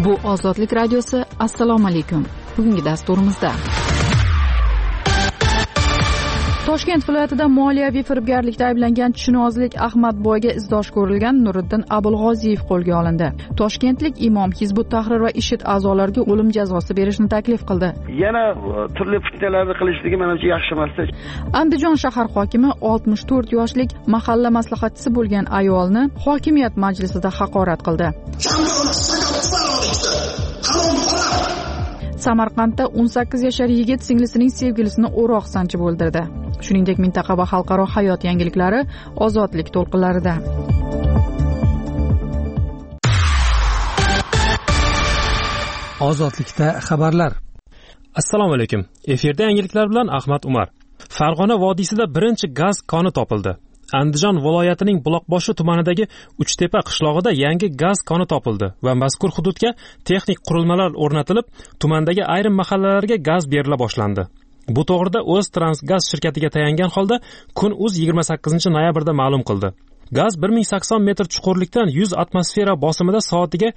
Bu Ozodlik radiosi. Assalomu alaykum. Bugungi dasturimizda Toshkent viloyatida moliyaviy firibgarlikda ayblangan chinozlik Ahmadboyga izdosh ko'rilgan Nuriddin Abulg'oziyev qo'lga olindi. Toshkentlik imom Hizbut Tahrir va IShID a'zolariga o'lim jazosi berishni taklif qildi. Yana turli fitnalarni qilishligi menimcha yaxshi emas. Andijon shahar hokimi 64 yoshlik mahalla maslahatchisi bo'lgan ayolni hokimiyat majlisida haqorat qildi. Samarqandda 18 yashar yigit singlisining sevgilisini o'roq sanchib o'ldirdi. Shuningdek, mintaqa va xalqaro hayot yangiliklari Ozodlik to'lqinlarida. Ozodlikda xabarlar. Assalomu alaykum. Efirda yangiliklar bilan Ahmad Umar. Farg'ona vodiysida birinchi gaz koni topildi. Andijon viloyatining Buloqboshi tumanidagi Uchtepa qishlog'ida yangi gaz koni topildi va mazkur hududga texnik qurilmalar o'rnatilib, tumandagi ayrim mahallalarga gaz berila boshlandi. Bu to'g'rida O'ztransgaz shirkatiga tayangan holda Kun.uz 28 noyabrda ma'lum qildi. Gaz 1080 metr chuqurlikdan 100 atmosfera bosimida soatiga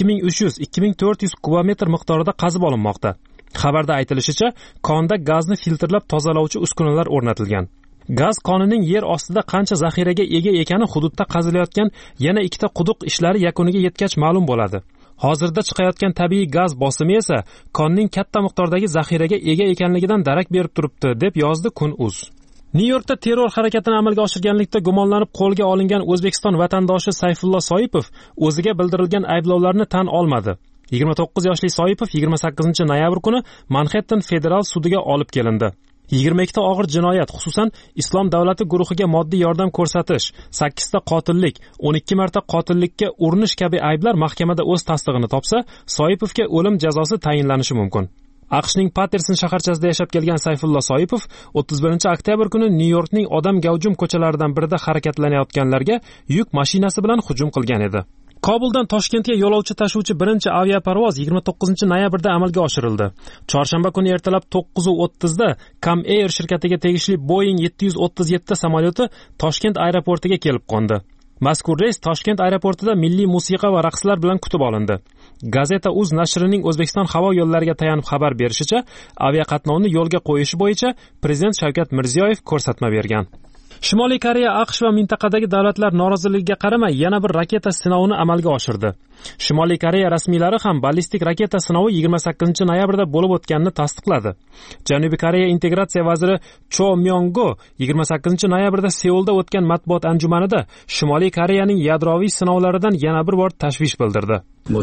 2300-2400 kubometr miqdorida qazib olinmoqda. Xabarda aytilishicha, konda gazni filtrlab tozalovchi uskunalar o'rnatilgan. Gaz konining yer ostida qancha zaxiraga ega ekani hududda qazilayotgan yana ikkita quduq ishlari yakuniga yetgach ma'lum bo'ladi. Hozirda chiqayotgan tabiiy gaz bosimi esa konning katta miqdordagi zaxiraga ega ekanligidan darak berib turibdi, deb yozdi Kun.uz. Nyu-Yorkda terror harakatini amalga oshirganlikda gumonlanib qo'lga olingan O'zbekiston vatandoshi Sayfullo Soipov o'ziga bildirilgan ayblovlarni tan olmadi. 29 yoshli Soipov 28 noyabr kuni Manhattan federal sudiga olib kelindi. 22 og'ir jinoyat, xususan Islom davlati guruhiga moddiy yordam ko'rsatish, 8 ta qotillik, 12 marta qotillikka urinish kabi ayblar mahkamada o'z tasdig'ini topsa, Soipovga o'lim jazosi tayinlanishi mumkin. AQShning Patterson shaharchasida yashab kelgan Sayfullo Soipov 31 oktyabr kuni Nyu-Yorkning odam gavjum ko'chalaridan birida harakatlanayotganlarga yuk mashinasi bilan hujum qilgan edi. Kobuldan Toshkentga yo'lovchi tashuvchi birinchi aviaparvoz 29 noyabrda amalga oshirildi. Chorshanba kuni ertalab 9:30 da Kam Air shirkatiga tegishli Boeing 737 samolyoti Toshkent aeroportiga kelib qo'ndi. Mazkur reys Toshkent aeroportida milliy musiqa va raqslar bilan kutib olindi. Gazeta Uz nashrining O'zbekiston havo yo'llariga tayanib xabar berishicha, aviaqatnovni yo'lga qo'yish bo'yicha Prezident Shavkat Mirziyoyev ko'rsatma bergan. Shimoliy Koreya AQSh va mintaqadagi davlatlar noroziligiga qaramay yana bir raketa sinovini amalga oshirdi. Shimoliy Koreya rasmiylari ham ballistik raketa sinovi 28 noyabrda bo'lib o'tganini tasdiqladi. Janubiy Koreya integratsiya vaziri Cho Myong-go 28 noyabrda Seulda o'tgan matbuot anjumanida Shimoliy Koreyaning yadroviy sinovlaridan yana bir bor tashvish bildirdi.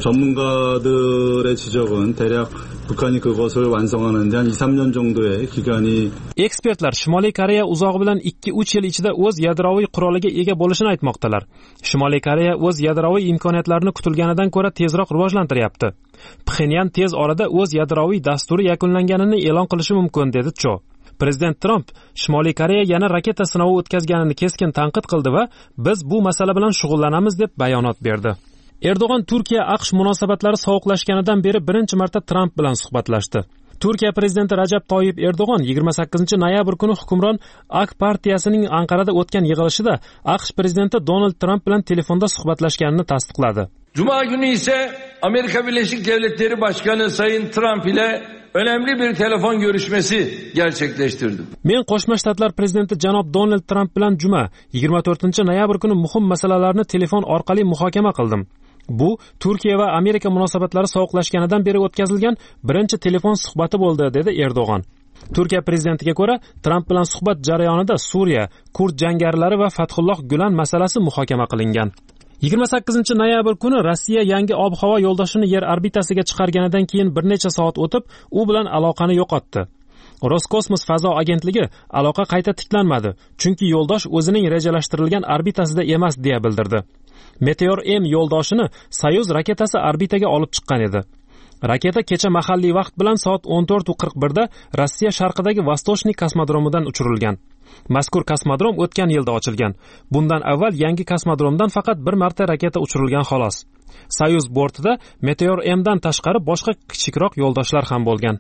전문가들의 지적은 대략 북한이 그것을 완성하는 데 한 2-3년 정도의 기간이 Ekspertlar Shimoliy Koreya uzog'i bilan 2-3 yil ichida o'z yadroviy quroliga ega bo'lishini aytmoqdalar. Shimoliy Koreya o'z yadroviy imkoniyatlarini kutilganidan ko'ra tezroq rivojlantiryapti. Pxenyan tez orada o'z yadroviy dasturi yakunlanganini e'lon qilishi mumkin, dedi Cho. Prezident Trump Shimoliy Koreya yana raketa sinovi o'tkazganini keskin tanqid qildi va biz bu masala bilan shug'ullanamiz deb bayonot berdi. Erdo'g'on Turkiya AQSh munosabatlari sovuqlashganidan beri birinchi marta Trump bilan suhbatlashdi. Turkiya prezidenti Rajab Toyyib Erdo'g'on 28 noyabr kuni hukmron AK partiyasining Anqarada o'tgan yig'ilishida AQSh prezidenti Donald Trump bilan telefonda suhbatlashganini tasdiqladi. Cuma günü ise Amerika Birleşik Devletleri Başkanı Sayın Trump ile önemli bir telefon görüşmesi gerçekleştirdim. Men Qo'shma Shtatlar prezidenti janob Donald Trump bilan juma 24 noyabr kuni muhim masalalarni telefon orqali muhokama qildim. Bu Turkiya va Amerika munosabatlari sovuqlashganidan beri o'tkazilgan birinchi telefon suhbati bo'ldi, dedi Erdo'g'on. Turkiya prezidentiga ko'ra, Trump bilan suhbat jarayonida Suriya, Kurd jangarilari va Fathulloh Gulen masalasi muhokama qilingan. 28 noyabr kuni Rossiya yangi ob-havo yo'ldoshini yer orbitasiga chiqarganidan keyin bir necha soat o'tib, u bilan aloqani yo'qotdi. Roskosmos fazo agentligi aloqa qayta tiklanmadi, chunki yo'ldosh o'zining rejalashtirilgan orbitasida emas, deya bildirdi. Meteor M yo'ldoshini Soyuz raketasi orbitaga olib chiqqan edi. Raketa kecha mahalliy vaqt bilan soat 14:41 da Rossiya sharqidagi Vostochniy kosmodromidan uchirilgan. Mazkur kosmodrom o'tgan yilda ochilgan. Bundan avval yangi kosmodromdan faqat bir marta raketa uchirilgan xolos. Soyuz bortida Meteor M'dan tashqari boshqa kichikroq yo'ldoshlar ham bo'lgan.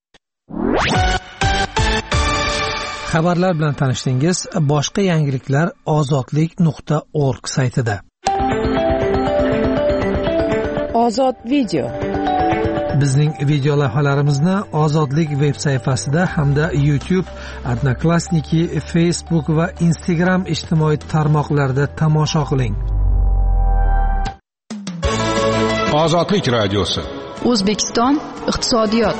Xabarlar bilan tanishdingiz. Boshqa yangiliklar ozodlik.org saytida. Ozod video. Bizning video lavhalarimizni Ozodlik veb sayfasida hamda YouTube, Odnoklassniki, Facebook va Instagram ijtimoiy tarmoqlarida tomosha qiling. Ozodlik radiosi. O'zbekiston iqtisodiyot.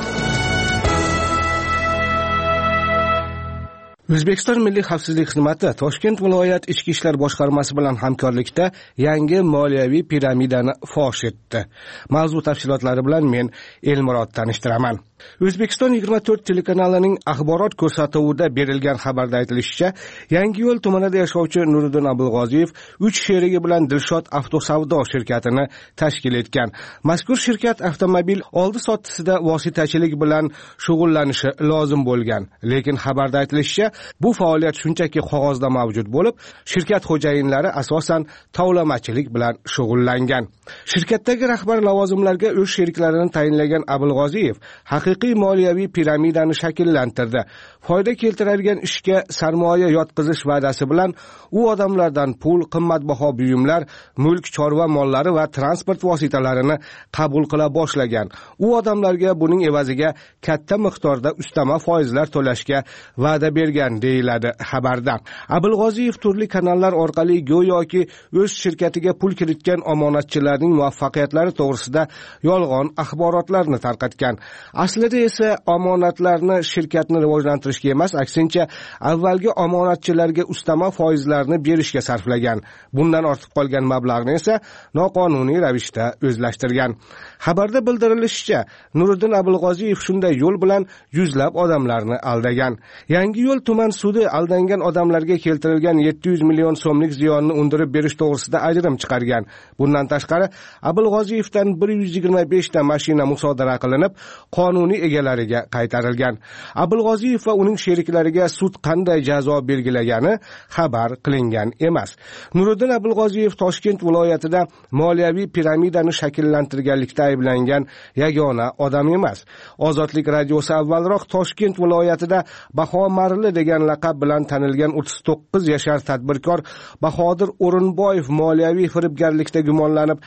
O'zbekiston Milliy xavfsizlik xizmati Toshkent viloyat ichki ishlar boshqarmasi bilan hamkorlikda yangi moliyaviy piramidani fosh etdi. Mavzu tafsilotlari bilan men Elmurod tanishtiraman. O'zbekiston 24 telekanalining axborot ko'rsatuvida berilgan xabarda aytilishicha, Yangiyo'l tumanida yashovchi Nuriddin Abulg'oziyev 3 sherigi bilan Dilshod avtosavdo shirkatini tashkil etgan. Mazkur shirkat avtomobil oldi-sottisida vositachilik bilan shug'ullanishi lozim bo'lgan. Lekin xabarda aytilishicha, bu faoliyat shunchaki qog'ozda mavjud bo'lib, shirkat xo'jayinlari asosan tovlamachilik bilan shug'ullangan. Shirkatdagi rahbar lavozimlarga o'z sheriklarini tayinlagan Abulg'oziyev haqiqiy moliyaviy piramidani shakllantirdi. Foyda keltiradigan ishga sarmoya yotqizish va'dasi bilan u odamlardan pul, qimmatbaho buyumlar, mulk, chorva mollari va transport vositalarini qabul qila boshlagan. U odamlarga buning evaziga katta miqdorda ustama foizlar to'lashga va'da bergan deyiladi xabarda. Abulg'oziyev turli kanallar orqali go'yoki o'z shirkatiga pul kiritgan omonatchilarning muvaffaqiyatlari to'g'risida yolg'on axborotlarni tarqatgan. Aslida esa omonatlarni shirkatni rivojlantirishga emas, aksincha avvalgi omonatchilarga ustama foizlarni berishga sarflagan. Bundan ortib qolgan mablag'ni esa noqonuniy ravishda o'zlashtirgan. Xabarda bildirilishicha, Nuriddin Abulg'oziyev shunday yo'l bilan yuzlab odamlarni aldagan. Yangiyo'l tuman sudi aldangan odamlarga keltirilgan 700 million so'mlik ziyonni undirib berish to'g'risida ajrim chiqargan. Bundan tashqari, Abulg'oziyevdan 125 ta mashina musodara qilinib, qonuniy egalariga qaytarilgan. Abulg'oziyev va uning sheriklariga sud qanday jazo belgilagani xabar qilingan emas. Nuriddin Abulg'oziyev Toshkent viloyatida moliyaviy piramidani shakllantirganlikda ayblangan yagona odam emas. Ozodlik radiosi avvalroq Toshkent viloyatida Baho Marli degan laqab bilan tanilgan 39 yashar tadbirkor Bahodir O'rinboyev moliyaviy firibgarlikda gumonlanib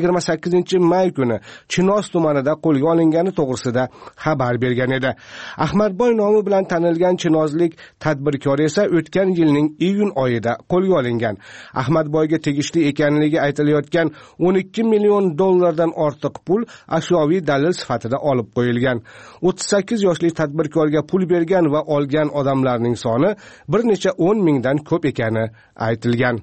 28-may kuni Chinoz tumanida qo'lga olingani to'g'risida xabar bergan edi. Ahmadboy nomi bilan tanilgan chinozlik tadbirkor esa o'tgan yilning iyun oyida qo'lga olingan. Ahmadboyga tegishli ekanligi aytilayotgan 12 million dollardan ortiq pul ashyoviy dalil sifatida olib qo'yilgan. 38 yoshli tadbirkorga pul bergan va olgan odamlarning soni bir necha 10 mingdan ko'p ekani aytilgan.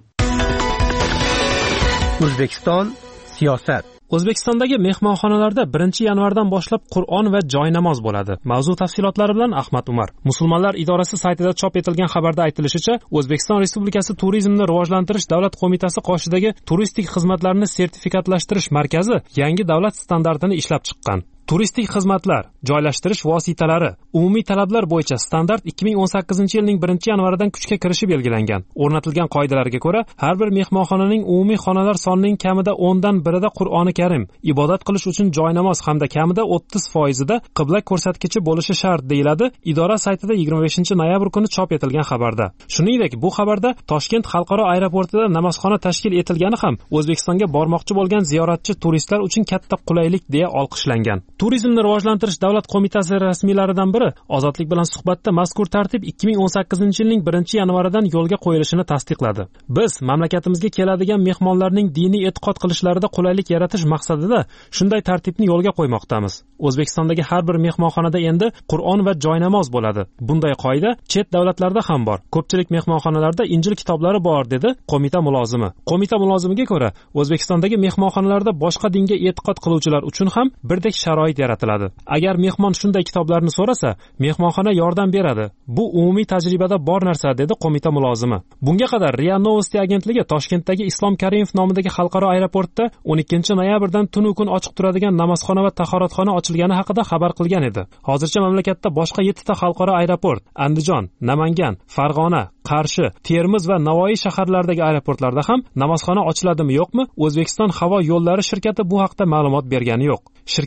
O'zbekiston siyosat. O'zbekistondagi mehmonxonalarda 1-yanvardan boshlab Qur'on va joynamoz bo'ladi. Mavzu tafsilotlari bilan Ahmad Umar. Musulmonlar idorasi saytida chop etilgan xabarda aytilishicha, O'zbekiston Respublikasi Turizmni rivojlantirish davlat qo'mitasi qoshidagi turistik xizmatlarni sertifikatlashtirish markazi yangi davlat standartini ishlab chiqqan. Turistik xizmatlar, joylashtirish vositalari, umumiy talablar bo'yicha standart 2018-yilning 1-yanvaridan kuchga kirishi belgilangan. O'rnatilgan qoidalarga ko'ra, har bir mehmonxonaning umumiy xonalar sonining kamida 10dan 1ida Qur'oni Karim, ibodat qilish uchun joynamoz hamda kamida 30% qibla ko'rsatkichi bo'lishi shart deyiladi idora saytida 25-noyabr kuni chop etilgan xabarda. Shuningdek, bu xabarda Toshkent xalqaro aeroportida namozxona tashkil etilgani ham O'zbekistonga bormoqchi bo'lgan ziyoratchi turistlar uchun katta qulaylik deya olqishlangan. Turizmni rivojlantirish davlat qo'mitasi rasmiylaridan biri Ozodlik bilan suhbatda mazkur tartib 2018-yilning 1-yanvaridan yo'lga qo'yilishini tasdiqladi. Biz mamlakatimizga keladigan mehmonlarning diniy e'tiqod qilishlarida qulaylik yaratish maqsadida shunday tartibni yo'lga qo'ymoqdamiz. O'zbekistondagi har bir mehmonxonada endi Qur'on va joynamoz bo'ladi. Bunday qoida chet davlatlarda ham bor. Ko'pchilik mehmonxonalarda Injil kitoblari bor, dedi qo'mita mulozimi. Qo'mita mulozimiga ko'ra, O'zbekistondagi mehmonxonalarda boshqa dinga e'tiqod qiluvchilar uchun ham birdek sharoit yaratiladi. Agar mehmon shunday kitoblarni so'rasa, mehmonxona yordam beradi. Bu umumiy tajribada bor narsa, dedi qo'mita mulozimi. Bunga qadar RIA Novosti agentligi Toshkentdagi Islom Karimov nomidagi xalqaro aeroportda 12-noyabrdan tunu kun ochiq turadigan namozxona va tahoratxona ochilgani haqida xabar qilgan edi. Hozircha mamlakatda boshqa 7 ta xalqaro aeroport, Andijon, Namangan, Farg'ona, Qarshi, Termiz va Navoiy shaharlaridagi aeroportlarda ham namozxona ochiladimi yo'qmi? O'zbekiston havo yo'llari shirkati bu haqda ma'lumot bergani yo'q. Shirkat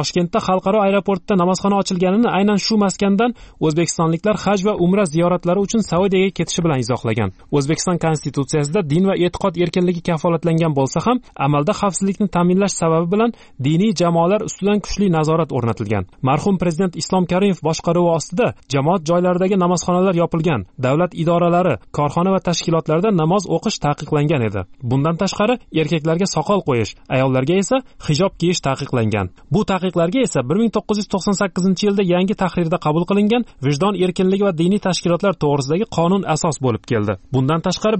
Toshkentda xalqaro aeroportda namozxona ochilganini aynan shu maskandan o'zbekistonliklar haj va umra ziyoratlari uchun Saudiyaga ketishi bilan izohlagan. O'zbekiston konstitutsiyasida din va e'tiqod erkinligi kafolatlangan bo'lsa ham, amalda xavfsizlikni ta'minlash sababi bilan diniy jamoalar ustidan kuchli nazorat o'rnatilgan. Marhum prezident Islom Karimov boshqaruvi ostida jamoat joylaridagi namozxonalar yopilgan, davlat idoralari, korxona va tashkilotlarda namoz o'qish taqiqlangan edi. Bundan tashqari, erkaklarga soqol qo'yish, ayollarga esa hijob kiyish taqiqlangan. Bu taqiqlarga esa 1998-yilda yangi tahrirda qabul qilingan Vijdon erkinligi va diniy tashkilotlar to'g'risidagi qonun asos bo'lib keldi. Bundan tashqari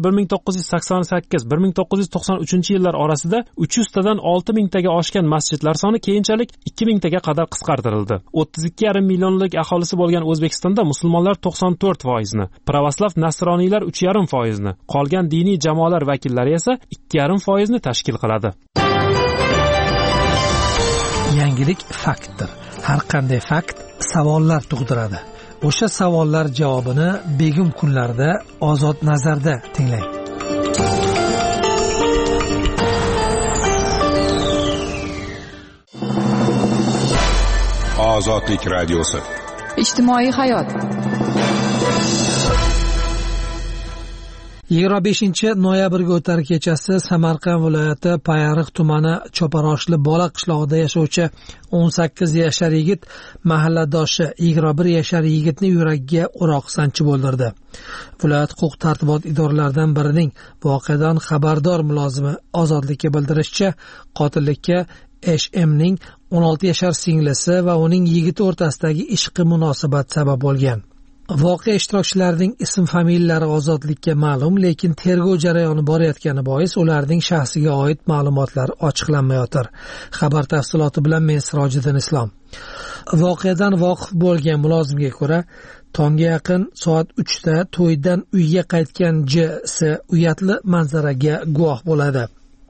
1988-1993-yillar orasida 300 tadan 6000 taga oshgan masjidlar soni keyinchalik 2000 taga qadar qisqartirildi. 32,5 millionlik aholisi bo'lgan O'zbekistonda musulmonlar 94%, pravoslav nasroniylar 3,5%, qolgan diniy jamoalar vakillari esa 2,5% tashkil qiladi. Yangilik faktdir. Har qanday fakt savollar tug'diradi. O'sha savollar javobini begum kunlarda Ozod nazarda tinglang. Ozodlik radiosi. Ijtimoiy hayot. 25-noyabrga o'tar kechasi Samarqand viloyati Payariq tumani Choparoshli bola qishlog'ida yashovchi 18 yashar yigit mahalladoshi 21 yashar yigitni yuragiga o'roq sanchib o'ldirdi. Viloyat huquq-tartibot idoralaridan birining voqeadan xabardor mulozimi Ozodlikka bildirishicha, qotillikka SMning 16 yashar singlisi va uning yigiti o'rtasidagi ishqi munosabat sabab bo'lgan. Voqea ishtirokchilarining ism-familiyalari Ozodlikka ma'lum, lekin tergov jarayoni borayotgani bois ularning shaxsiga oid ma'lumotlar ochiqlanmayotir. Xabar tafsiloti bilan men Sirojiddin Islom. Voqeadan voqif bo'lgan mulozimga ko'ra, tongga yaqin soat 3 da to'ydan uyga qaytgan J.S. uyatli manzaraga guvoh bo'ladi.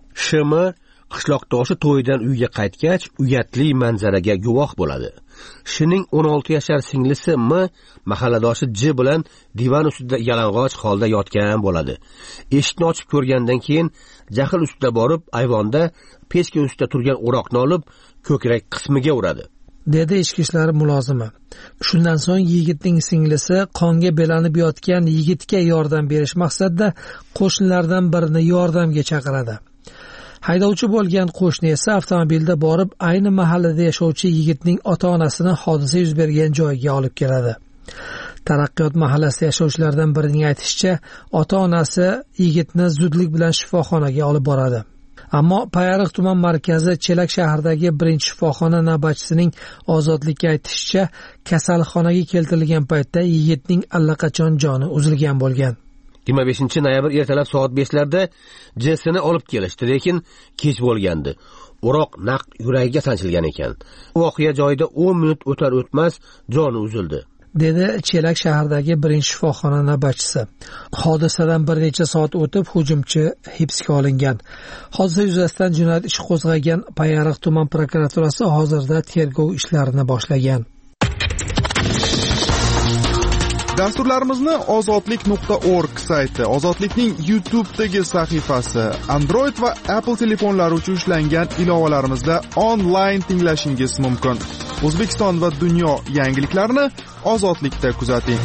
SM qishloqdoshi to'ydan uyga qaytgach, uyatli manzaraga guvoh bo'ladi. Shining 16 yashar singlisi M mahalladoshi J bilan divan ustida yalang'och holda yotgan bo'ladi. Eshikni ochib ko'rgandan keyin jahl ustida borib, ayvonda pechka ustida turgan o'roqni olib, ko'krak qismiga uradi, dedi ichki ishlar mulozimi. Shundan so'ng yigitning singlisi qonga belanib yotgan yigitga yordam berish maqsadida qo'shnilardan birini yordamga chaqiradi. Haydovchi bo'lgan qo'shni esa avtomobilda borib, ayni mahallada yashovchi yigitning ota-onasini hodisa yuz bergan joyga olib keladi. Taraqqiyot mahallasida yashovchilardan birining aytishicha, ota-onasi yigitni zudlik bilan shifoxonaga olib boradi. Ammo Payariq tuman markazi Chelak shahridagi birinchi shifoxona navbatchisining Ozodlikka aytishicha, kasalxonaga keltirilgan paytda yigitning allaqachon joni uzilgan bo'lgan. 25-noyabr ertalab soat 5larda Jessini olib kelishdi, lekin kech bo'lgandi. O'roq naq yuragiga sanchilgan ekan. Voqea joyida 10 minut o'tar o'tmas joni uzildi, dedi Chelak shahridagi birinchi shifoxona navbatchisi. Hodisadan bir necha soat o'tib hujumchi hibsga olingan. Hodisa yuzasidan jinoyat ishi qo'zg'agan Payariq tuman prokuraturasi hozirda tergov ishlarini boshlagan. Dasturlarimizni ozodlik.org sayti, Ozodlikning YouTube'dagi sahifasi, Android va Apple telefonlari uchun ishlangan ilovalarimizda onlayn tinglashingiz mumkin. O'zbekiston va dunyo yangiliklarini Ozodlikda kuzating.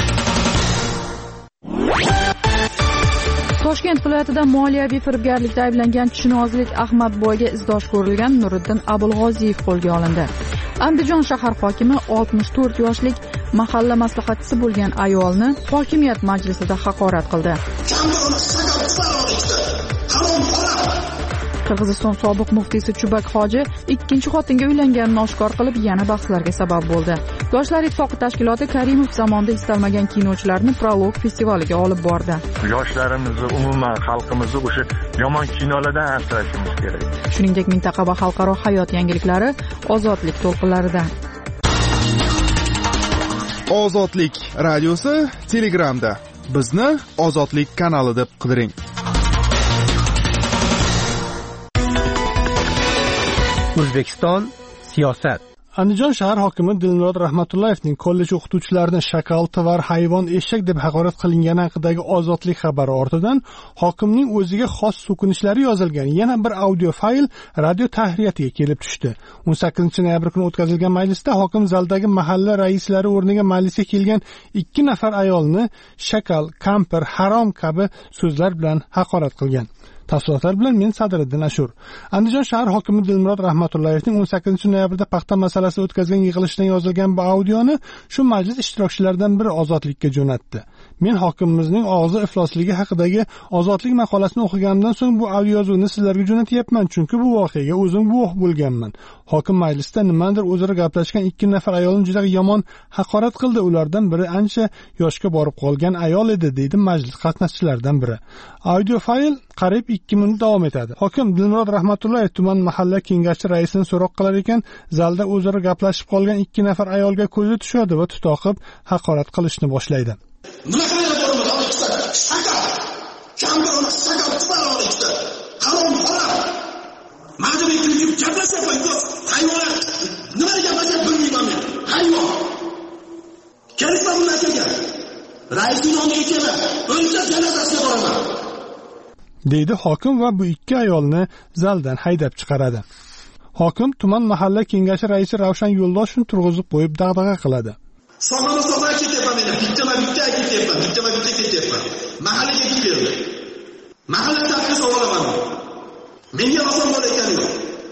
Toshkent viloyatida moliyaviy firibgarlikda ayblangan chinozlik Ahmadboyga izdosh ko'rilgan Nuriddin Abulg'oziyev qo'lga olindi. Andijon shahar hokimi 64 yoshlik mahalla maslahatchisi bo'lgan ayolni hokimiyat majlisida haqorat qildi. Qirg'iziston sobiq muftiysi Chubak hoji ikkinchi xotinga uylanganini oshkor qilib, yana bahslarga sabab bo'ldi. Yoshlar ittifoqi tashkiloti Karimov zamonida istalmagan kinochilarni Prolog festivaliga olib bordi. Yoshlarimizni, umuman xalqimizni o'sha yomon kinolardan asrashimiz kerak. Shuningdek, mintaqa va xalqaro hayot yangiliklari Ozodlik to'lqinlarida. Ozodlik radiosi Telegramda. Bizni Ozodlik kanali deb qidiring. O'zbekiston siyosat. Andijon shahar hokimi Dilmurod Rahmatullayevning kollej o'qituvchilarini shakal, tovar, hayvon, eshak deb haqorat qilingani haqidagi ozodlik xabari ortidan hokimning o'ziga xos so'kinishlari yozilgan yana bir audio fayl radio tahriyatiga kelib tushdi. 18-noyabr kuni o'tkazilgan majlisda hokim zaldagi mahalla raislari o'rniga majlisga kelgan 2 nafar ayolni shakal, kampir, harom kabi so'zlar bilan haqorat qilgan. Tafsilotlar bilan men Sadriddin Ashur. Andijon shahar hokimi Dilmurod Rahmatullayevning 18-noyabrda paxta masalasi o'tkazgan yig'ilishdan yozilgan bu audioni shu majlis ishtirokchilaridan biri ozodlikka jo'natdi. Men hokimimizning og'zi iflosligi haqidagi ozodlik maqolasini o'qiganimdan so'ng bu audio yozuvni sizlarga jo'natyapman, chunki bu voqeaga o'zim guvoh bo'lganman. Hokim majlisda nimadir o'zaro gaplashgan 2 nafar ayolni juda yomon haqorat qildi. Ulardan biri ancha yoshga borib qolgan ayol edi, deydi majlis qatnashchilaridan biri. Audio fayl qariyb 2 minut davom etadi. Hokim Dilmurod Rahmatullayev tuman mahalla kengashi raisini so'roq qilar ekan, zalda o'zaro gaplashib qolgan 2 nafar ayolga ko'zi tushadi va tutoqib haqorat qilishni boshlaydi. deydi hokim va bu 2 ayolni zaldan haydab chiqaradi. Hokim tuman mahalla kengashi raisi Ravshan Yo'ldoshevni turg'izib qo'yib dag'dag'a qiladi. So'g'ma ketyapman men. Bitta ketyapman. Mahallaga keldim. Mahalla tarafga savolaman. Menga oson bo'layotgani yo'q.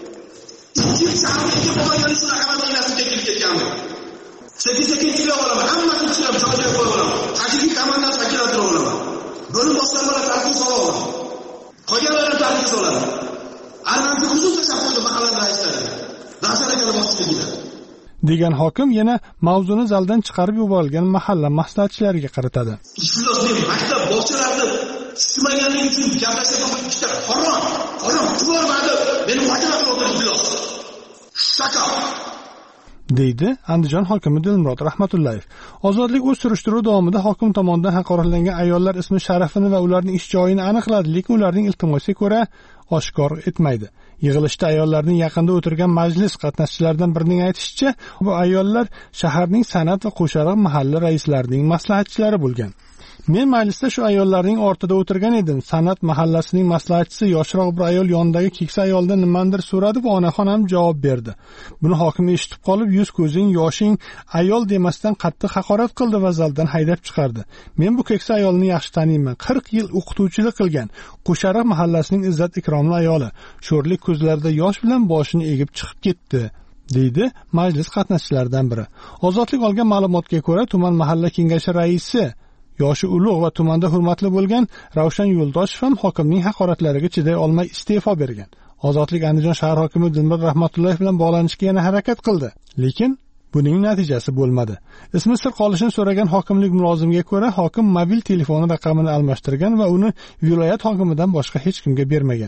2 shaharga bo'lgan shunaqa masalalarga kelib ketganman. Sekin kelib olaman. Hammasini tushunib joyiga qo'yib olaman. Haqiqiy komandan shakllantirib olaman. Bo'lim boshqarmalari tartib solaman. Qolganlarni tartib solaman. Albatta xususan tashakkur mahalla raislari. Nazarga olmoqchiligida. degan hokim yana mavzuni zaldan chiqarib yuborilgan mahalla maslahatchilariga qaratadi. Ifloslik maktab bog'chalarni tushmaganligi uchun gaplashgan bu ikkita harom tuvarmadi. Meni vakolatga o'tirdi. Shaka deydi Andijon hokimi Dilmurod Rahmatullayev. Ozodlik o'z surishtiruv davomida hokim tomonidan haqoratlangan ayollar ismi, sharafini va ularning ish joyini aniqladi, lekin ularning iltimosiga ko'ra oshkor etmaydi. Yig'ilishda ayollarning yaqinda o'tirgan majlis qatnashchilaridan birining aytishicha, bu ayollar shaharning san'at va qo'shaloq mahalla raislarining maslahatchilari bo'lgan. Men majlisda shu ayollarning ortida o'tirgan edim. San'at mahallasining maslahatchisi yoshroq bir ayol yonidagi keksa ayoldan nimadir so'radi va onaxon ham javob berdi. Buni hokim eshitib qolib, yuz ko'zing, yoshing ayol demasdan qattiq haqorat qildi va zaldan haydab chiqardi. Men bu keksa ayolni yaxshi taniyman. 40 yil o'qituvchilik qilgan. Qo'shaloq mahallasining izzat ikromli ayoli. Sho'rlik ko'zlarida yosh bilan boshini egib chiqib ketdi, deydi majlis qatnashchilaridan biri. Ozodlik olgan ma'lumotga ko'ra, tuman mahalla kengashi raisi yoshi ulug' va tumanda hurmatli bo'lgan Ravshan Yo'ldoshev ham hokimning haqoratlariga chiday olmay iste'fo bergan. Ozodlik Andijon shahar hokimi Dilmurod Rahmatullayev bilan bog'lanishga yana harakat qildi, lekin buning natijasi bo'lmadi. Ismi sir qolishini so'ragan hokimlik mulozimiga ko'ra, hokim mobil telefoni raqamini almashtirgan va uni viloyat hokimidan boshqa hech kimga bermagan.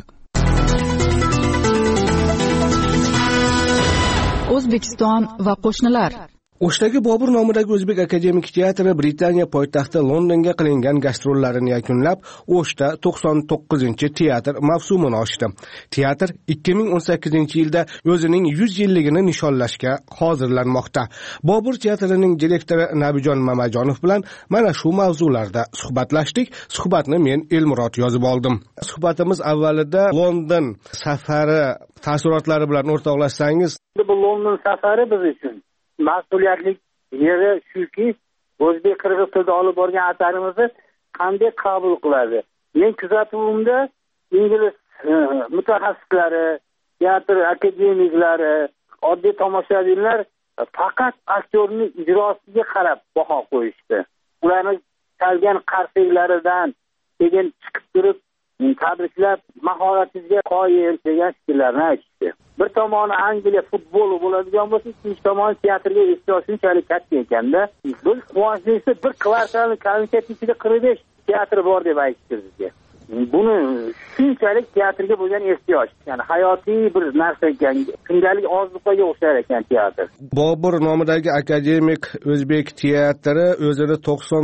O'zbekiston va qo'shnilar. O'shdagi Bobur nomidagi O'zbek akademik teatri Britaniya poytaxti Londonga qilingan gastrollarini yakunlab, O'shda 99-teatr mavsumini ochdi. Teatr 2018-yilda o'zining 100 yilligini nishonlashga hozirlanmoqda. Bobur teatrining direktori Nabijon Mamajonov bilan mana shu mavzularda suhbatlashdik. Suhbatni men Elmurod yozib oldim. Suhbatimiz avvalida London safari taassurotlari bilan o'rtoqlashsangiz. Bu London safari biz uchun mas'uliyatli yeri shuki, o'zbek qirg'iz tilida olib borgan asarimizni qanday qabul qiladi. Men kuzatuvimda ingliz mutaxassislari, teatr akademiklari, oddiy tomoshabinlar faqat aktyorning ijrosiga qarab baho qo'yishdi. Ularning chalgan qarshiliklaridan keyin chiqib turib tabriklab, mahoratingizga qoyil degan fikrlarni aytishdi. Bir tomoni Angliya futboli bo'ladigan bo'lsa, ikkinchi tomoni teatrga ehtiyoj shunchalik katta ekanda, biz quvonchli bir kvartalni komitet ichida 45 teatr bor deb aytishdi bizga. buni shunchalik teatrga bo'lgan ehtiyoj, ya'ni hayotiy bir narsa ekan, kundalik ozuqaga o'xshar ekan teatr. Bobur nomidagi akademik o'zbek teatri o'zini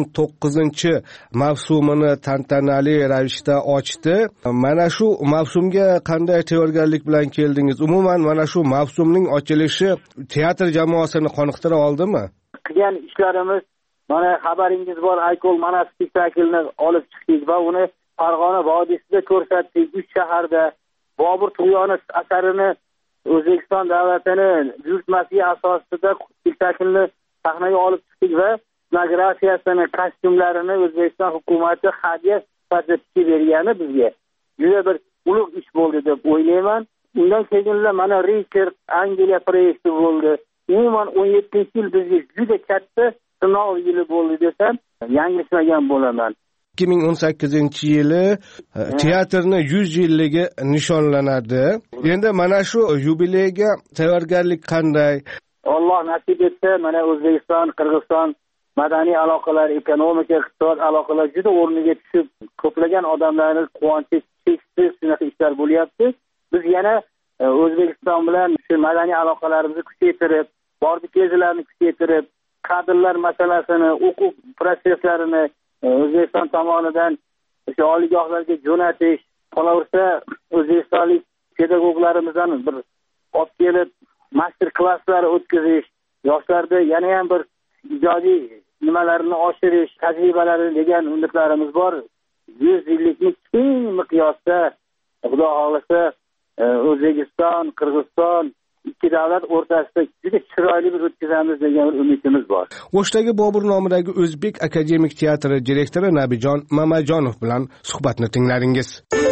99-mavsumini tantanali ravishda ochdi. Mana shu mavsumga qanday tayyorgarlik bilan keldingiz? Umuman mana shu mavsumning ochilishi teatr jamoasini qoniqtira oldimi? Qilgan ishlarimiz, mana xabaringiz bor, Aykol mana spektaklni olib chiqdik va uni Farg'ona vodiysida ko'rsatdik, 3 shaharda. Bobur tug'yoni asarini O'zbekiston davlatining buyurtmasiga asosida spektaklni sahnaga olib chiqdik va scenografiyasini, kostyumlarini O'zbekiston hukumati hadya sifatida tikib bergani bizga juda bir ulug' ish bo'ldi deb o'ylayman. Undan keyinlar mana Richard Angliya proyekti bo'ldi. Umuman 17-yil bizga juda katta sinov yili bo'ldi desam, yanglishmagan bo'laman. 2018-yili teatrni 100 yilligi nishonlanadi. Endi mana shu yubileyga tayyorgarlik qanday? Alloh nasib etsa, mana O'zbekiston, Qirg'iziston madaniy aloqalar, ekonomika, iqtisod aloqalar juda o'rniga tushib, ko'plagan odamlarning quvonchi cheksiz shunaqa ishlar bo'lyapti. Biz yana O'zbekiston bilan shu madaniy aloqalarimizni kuchaytirib, bordi-kezilarni kuchaytirib, kadrlar masalasini, o'quv prosesslarini O'zbekiston tomonidan o'sha oliygohlarga jo'natish, qolaversa o'zbekistonlik pedagoglarimizdan bir olib kelib master klasslar o'tkazish, yoshlarda yana ham bir ijodiy nimalarni oshirish, tajribalari degan umidlarimiz bor. 100 yillikni keng miqyosda Xudo xohlasa O'zbekiston, Qirg'iziston ikki davlat o'rtasida juda chiroyli bir o'tkazamiz degan bir umidimiz bor. O'shdagi Bobur nomidagi O'zbek akademik teatri direktori Nabijon Mamajonov bilan suhbatni tinglaringiz.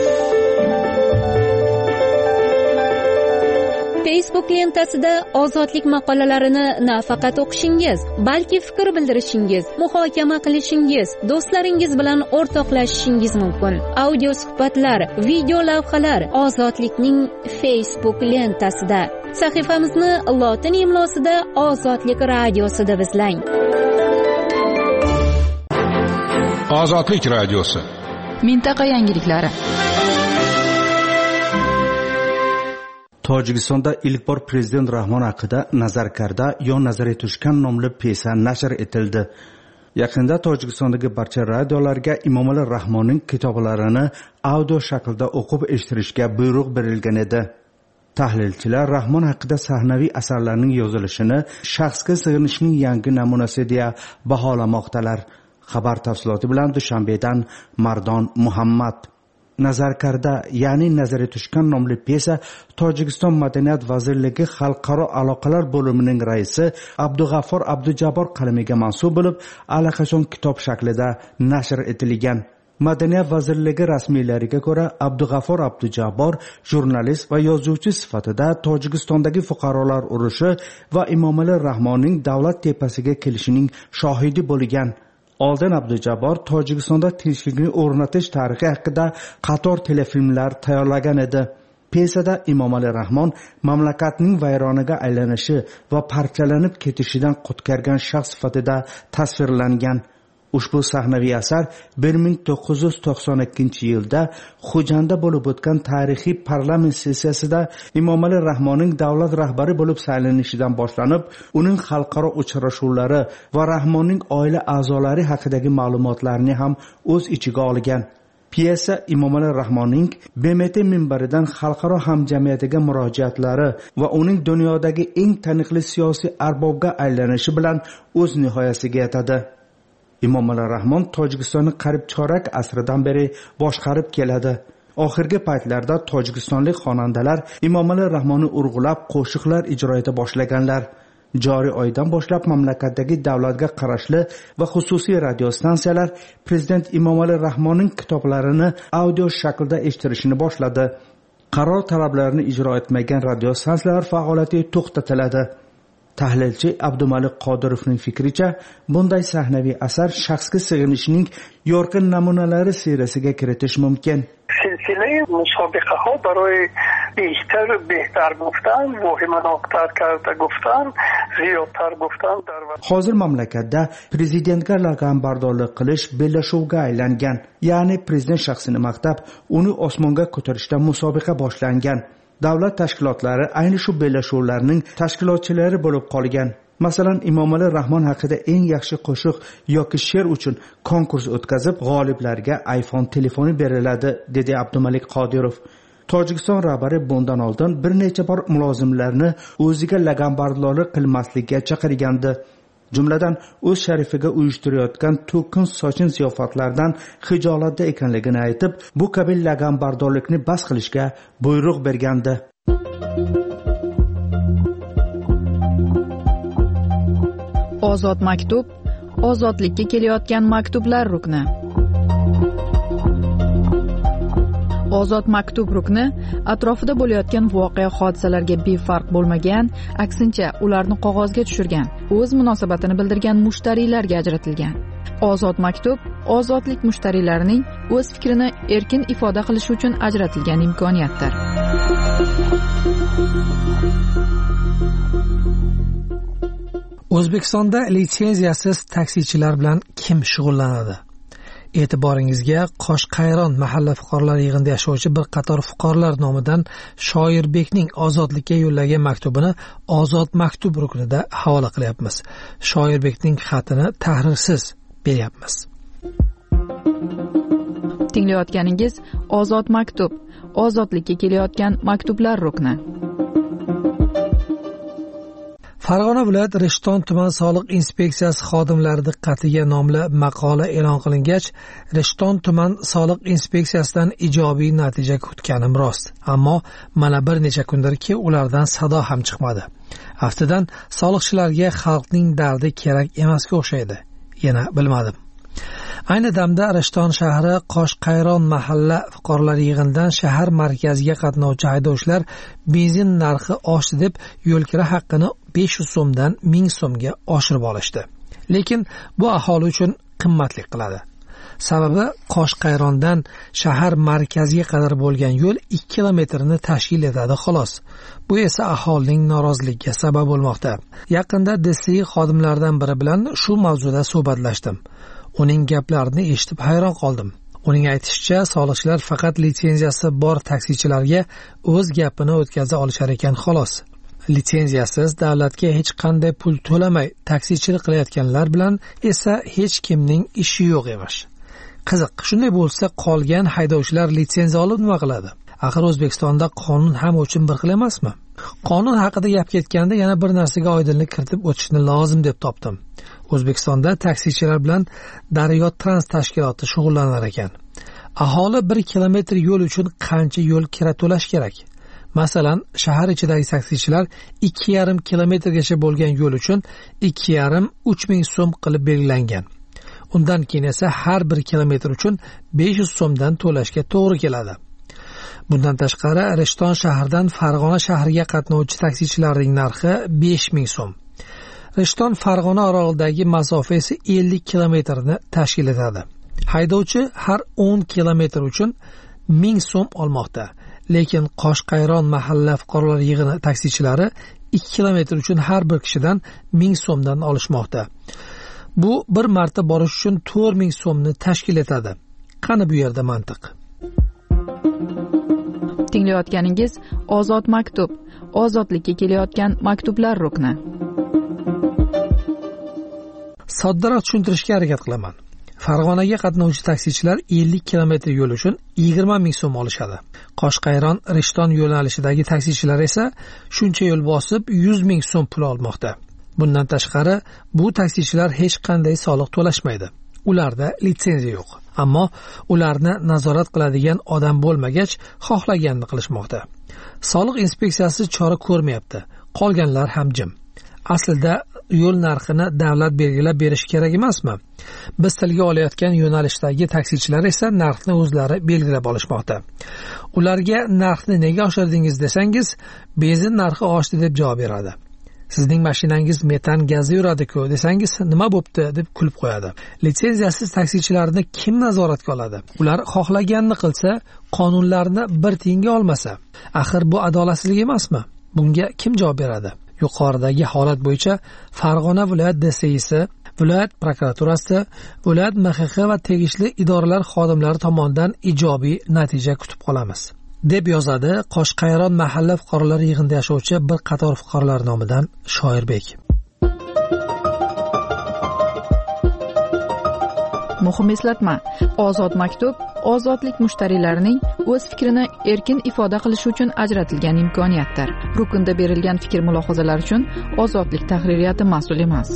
Facebook lentasida ozodlik maqolalarini nafaqat o'qishingiz, balki fikr bildirishingiz, muhokama qilishingiz, do'stlaringiz bilan o'rtoqlashishingiz mumkin. Audio suhbatlar, video lavhalar ozodlikning Facebook lentasida. Sahifamizni lotin imlosida Ozodlik radiosida izlang. Ozodlik radiosi. Mintaqa yangiliklari. Tojikistonda ilk bor prezident Rahmon haqida Nazarkarda yo nazarga tushgan nomli pyesa nashr etildi. Yaqinda Tojikistondagi barcha radiolarga Emomali Rahmonning kitoblarini audio shaklda o'qib eshittirishga buyruq berilgan edi. Tahlilchilar Rahmon haqida sahnaviy asarlarning yozilishini shaxsga sig'inishning yangi namunasi deya baholamoqdalar. Xabar tafsiloti bilan Dushanbedan Mardon Muhammad. Nazarkarda, ya'ni nazarga tushgan nomli pyesa Tojikiston Madaniyat vazirligi xalqaro aloqalar bo'limining raisi Abdug'affor Abdujabor qalamiga mansub bo'lib, allaqachon kitob shaklida nashr etilgan. Madaniyat vazirligi rasmiylariga ko'ra, Abdug'affor Abdujabor jurnalist va yozuvchi sifatida Tojikistondagi fuqarolar urushi va Emomali Rahmonning davlat tepasiga kelishining shohidi bo'lgan. Oldin Abdujabor Tojikistonda tinchlikni o'rnatish tarixi haqida qator telefilmlar tayyorlagan edi. Pyesada Emomali Rahmon mamlakatning vayronaga aylanishi va parchalanib ketishidan qutqargan shaxs sifatida tasvirlangan. Ushbu sahnaviy asar 1992-yilda Xo'janda bo'lib o'tgan tarixiy parlament sessiyasida Emomali Rahmonning davlat rahbari bo'lib saylanishidan boshlanib, uning xalqaro uchrashuvlari va Rahmonning oila a'zolari haqidagi ma'lumotlarni ham o'z ichiga olgan. Pyesa Emomali Rahmonning BMT minbaridan xalqaro hamjamiyatiga murojaatlari va uning dunyodagi eng taniqli siyosiy arbobga aylanishi bilan o'z nihoyasiga yetadi. Emomali Rahmon Tojikistonni qarib chorak asrdan beri boshqarib keladi. Oxirgi paytlarda tojikistonlik xonandalar Emomali Rahmonni urg'ulab qo'shiqlar ijro eta boshlaganlar. Joriy oydan boshlab mamlakatdagi davlatga qarashli va xususiy radiostansiyalar prezident Emomali Rahmonning kitoblarini audio shaklda eshittirishni boshladi. Qaror talablarini ijro etmagan radiostansiyalar faoliyati to'xtatiladi. Tahlilchi Abdumalik Qodirovning fikricha, bunday sahnaviy asar shaxsga sig'inishning yorqin namunalari seriyasiga kiritish mumkin. silsile musobaqaha برای بیشتر بهتر گفتن مهمان‌تر کرده گفتن زیادتر گفتن در hozir mamlakatda prezidentga laganbardorlik qilish bellashuvga aylangan, ya'ni prezident shaxsini maqtab uni osmonga ko'tarishda musobaqa boshlangan. Davlat tashkilotlari ayni shu bellashuvlarning tashkilotchilari bo'lib qolgan. Masalan, Emomali Rahmon haqida eng yaxshi qo'shiq yoki she'r uchun konkurs o'tkazib, g'oliblarga iPhone telefoni beriladi, dedi Abdumalik Qodirov. Tojikiston rahbari bundan oldin bir necha bor mulozimlarni o'ziga laganbardorlik qilmaslikka chaqirgandi. Jumladan, o'z sharifiga uyushtirayotgan to'kin sochin ziyofatlardan xijolatda ekanligini aytib, bu kabi laganbardorlikni bas qilishga buyruq bergandi. Ozod maktub, ozodlikka kelayotgan maktublar rukni. Ozod maktub rukni atrofida bo'layotgan voqea hodisalarga befarq bo'lmagan, aksincha ularni qog'ozga tushirgan, o'z munosabatini bildirgan mushtariylarga ajratilgan. Ozod maktub ozodlik mushtariylarining o'z fikrini erkin ifoda qilishi uchun ajratilgan imkoniyatdir. O'zbekistonda litsenziyasiz taksichilar bilan kim shug'ullanadi? E'tiboringizga Qoshqayron mahalla fuqarolar yig'inida yashovchi bir qator fuqarolar nomidan Shoirbekning ozodlikka yo'llagan maktubini ozod maktub ruknida havola qilyapmiz. Shoirbekning xatini tahrirsiz beryapmiz. Tinglayotganingiz ozod maktub, ozodlikka kelayotgan maktublar rukni. Farg'ona viloyat Rishton tuman soliq inspeksiyasi xodimlari diqqatiga nomli maqola e'lon qilingach, Rishton tuman soliq inspeksiyasidan ijobiy natija kutganim rost. Ammo mana bir necha kundirki ulardan sado ham chiqmadi. Aftidan soliqchilarga xalqning dardi kerak emasga o'xshaydi. Yana bilmadim. Ayni damda Rishton shahri Qoshqayron mahalla fuqarolar yig'inidan shahar markaziga qatnovchi haydovchilar benzin narxi oshdi deb yo'lkira haqqini 500 so'mdan 1000 so'mga oshirib olishdi. Lekin bu aholi uchun qimmatlik qiladi. Sababi Qoshqayrondan shahar markaziga qadar bo'lgan yo'l 2 kilometrni tashkil etadi xolos. Bu esa aholining noroziligiga sabab bo'lmoqda. Yaqinda DSI xodimlaridan biri bilan shu mavzuda suhbatlashdim. Uning gaplarini eshitib hayron qoldim. Uning aytishicha, soliqchilar faqat litsenziyasi bor taksichilarga o'z gapini o'tkaza olishar ekan xolos. Litsenziyasiz davlatga hech qanday pul to'lamay taksichilik qilayotganlar bilan esa hech kimning ishi yo'q emish. Qiziq, shunday bo'lsa qolgan haydovchilar litsenziya olib nima qiladi? Axir O'zbekistonda qonun ham uchun bir xil emasmi? Qonun haqida gap ketganda yana bir narsaga oydinlik kiritib o'tishni lozim deb topdim. O'zbekistonda taksichilar bilan Daryo Trans tashkiloti shug'ullanar ekan. Aholi 1 kilometr yo'l uchun qancha yo'l kira to'lash kerak? Masalan, shahar ichidagi taksichilar 2,5 kilometrgacha bo'lgan yo'l uchun 2,5-3000 so'm qilib belgilangan. Undan keyin esa har 1 kilometr uchun 500 so'mdan to'lashga to'g'ri keladi. Bundan tashqari, Rishton shahridan Farg'ona shahriga qatnovchi taksichilarning narxi 5000 so'm. Rishton Farg'ona orolidagi masofa esa 50 kilometrni tashkil etadi. Haydovchi har 10 kilometr uchun 1000 so'm olmoqda. Lekin Qoshqayron mahalla fuqarolar yig'ini taksichilari 2 kilometr uchun har bir kishidan 1000 so'mdan olishmoqda. Bu bir marta borish uchun 4000 so'mni tashkil etadi. Qani bu yerda mantiq? Tinglayotganingiz ozod maktub, ozodlikka kelayotgan maktublar rukni. Soddaroq tushuntirishga harakat qilaman. Farg'onaga qatnovchi taksichilar 50 kilometr yo'l uchun 20000 so'm olishadi. Qoshqayron Rishton yo'nalishidagi taksichilar esa shuncha yo'l bosib 100,000 so'm pul olmoqda. Bundan tashqari, bu taksichilar hech qanday soliq to'lashmaydi. Ularda litsenziya yo'q. Ammo ularni nazorat qiladigan odam bo'lmagach, xohlaganini qilishmoqda. Soliq inspeksiyasi chora ko'rmayapti. Qolganlar ham jim. Aslida yo'l narxini davlat belgilab berishi kerak emasmi? Biz tilga olayotgan yo'nalishdagi taksichilar esa narxni o'zlari belgilab olishmoqda. Ularga narxni nega oshirdingiz desangiz, benzin narxi oshdi deb javob beradi. sizning mashinangiz metan gazi yuradi-ku desangiz nima bo'pti deb kulib qo'yadi. Litsenziyasiz taksichilarni kim nazoratga oladi? Ular xohlaganini qilsa, qonunlarni bir tiyinga olmasa, axir bu adolatsizlik emasmi? Bunga kim javob beradi? Yuqoridagi holat bo'yicha Farg'ona viloyat DSIsi, viloyat prokuraturasi, viloyat MXX va tegishli idoralar xodimlari tomonidan ijobiy natija kutib qolamiz, deb yozadi Qoshqayron mahalla fuqarolar yig'inida yashovchi bir qator fuqarolar nomidan Shoirbek. Muhim eslatma: Ozod maktub ozodlik mushtariylarining o'z fikrini erkin ifoda qilishi uchun ajratilgan imkoniyatdir. Rukunda berilgan fikr-mulohazalar uchun Ozodlik tahririyati mas'ul emas.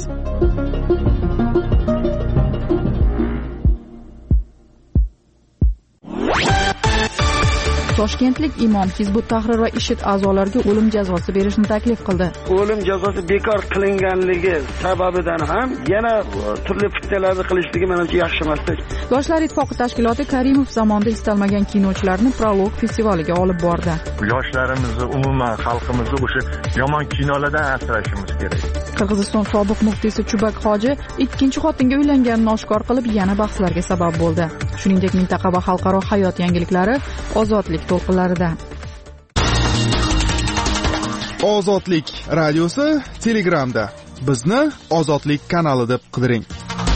Toshkentlik imom Hizbut Tahrir va IShID a'zolariga o'lim jazosi berishni taklif qildi. O'lim jazosi bekor qilinganligi sababidan ham yana turli fitnalarni qilishligi menimcha yaxshi emas. Yoshlar ittifoqi tashkiloti Karimov zamonida istalmagan kinochilarni Prolog festivaliga olib bordi. Yoshlarimizni, umuman xalqimizni o'sha yomon kinolardan asrashimiz kerak. Qirg'iziston sobiq muftiysi Chubak Hoji ikkinchi xotinga uylanganini oshkor qilib, yana bahslarga sabab bo'ldi. Shuningdek, mintaqa va xalqaro hayot yangiliklari Ozodlik to'lqinlarida. Ozodlik radiosi Telegramda. Bizni Ozodlik kanali deb qidiring.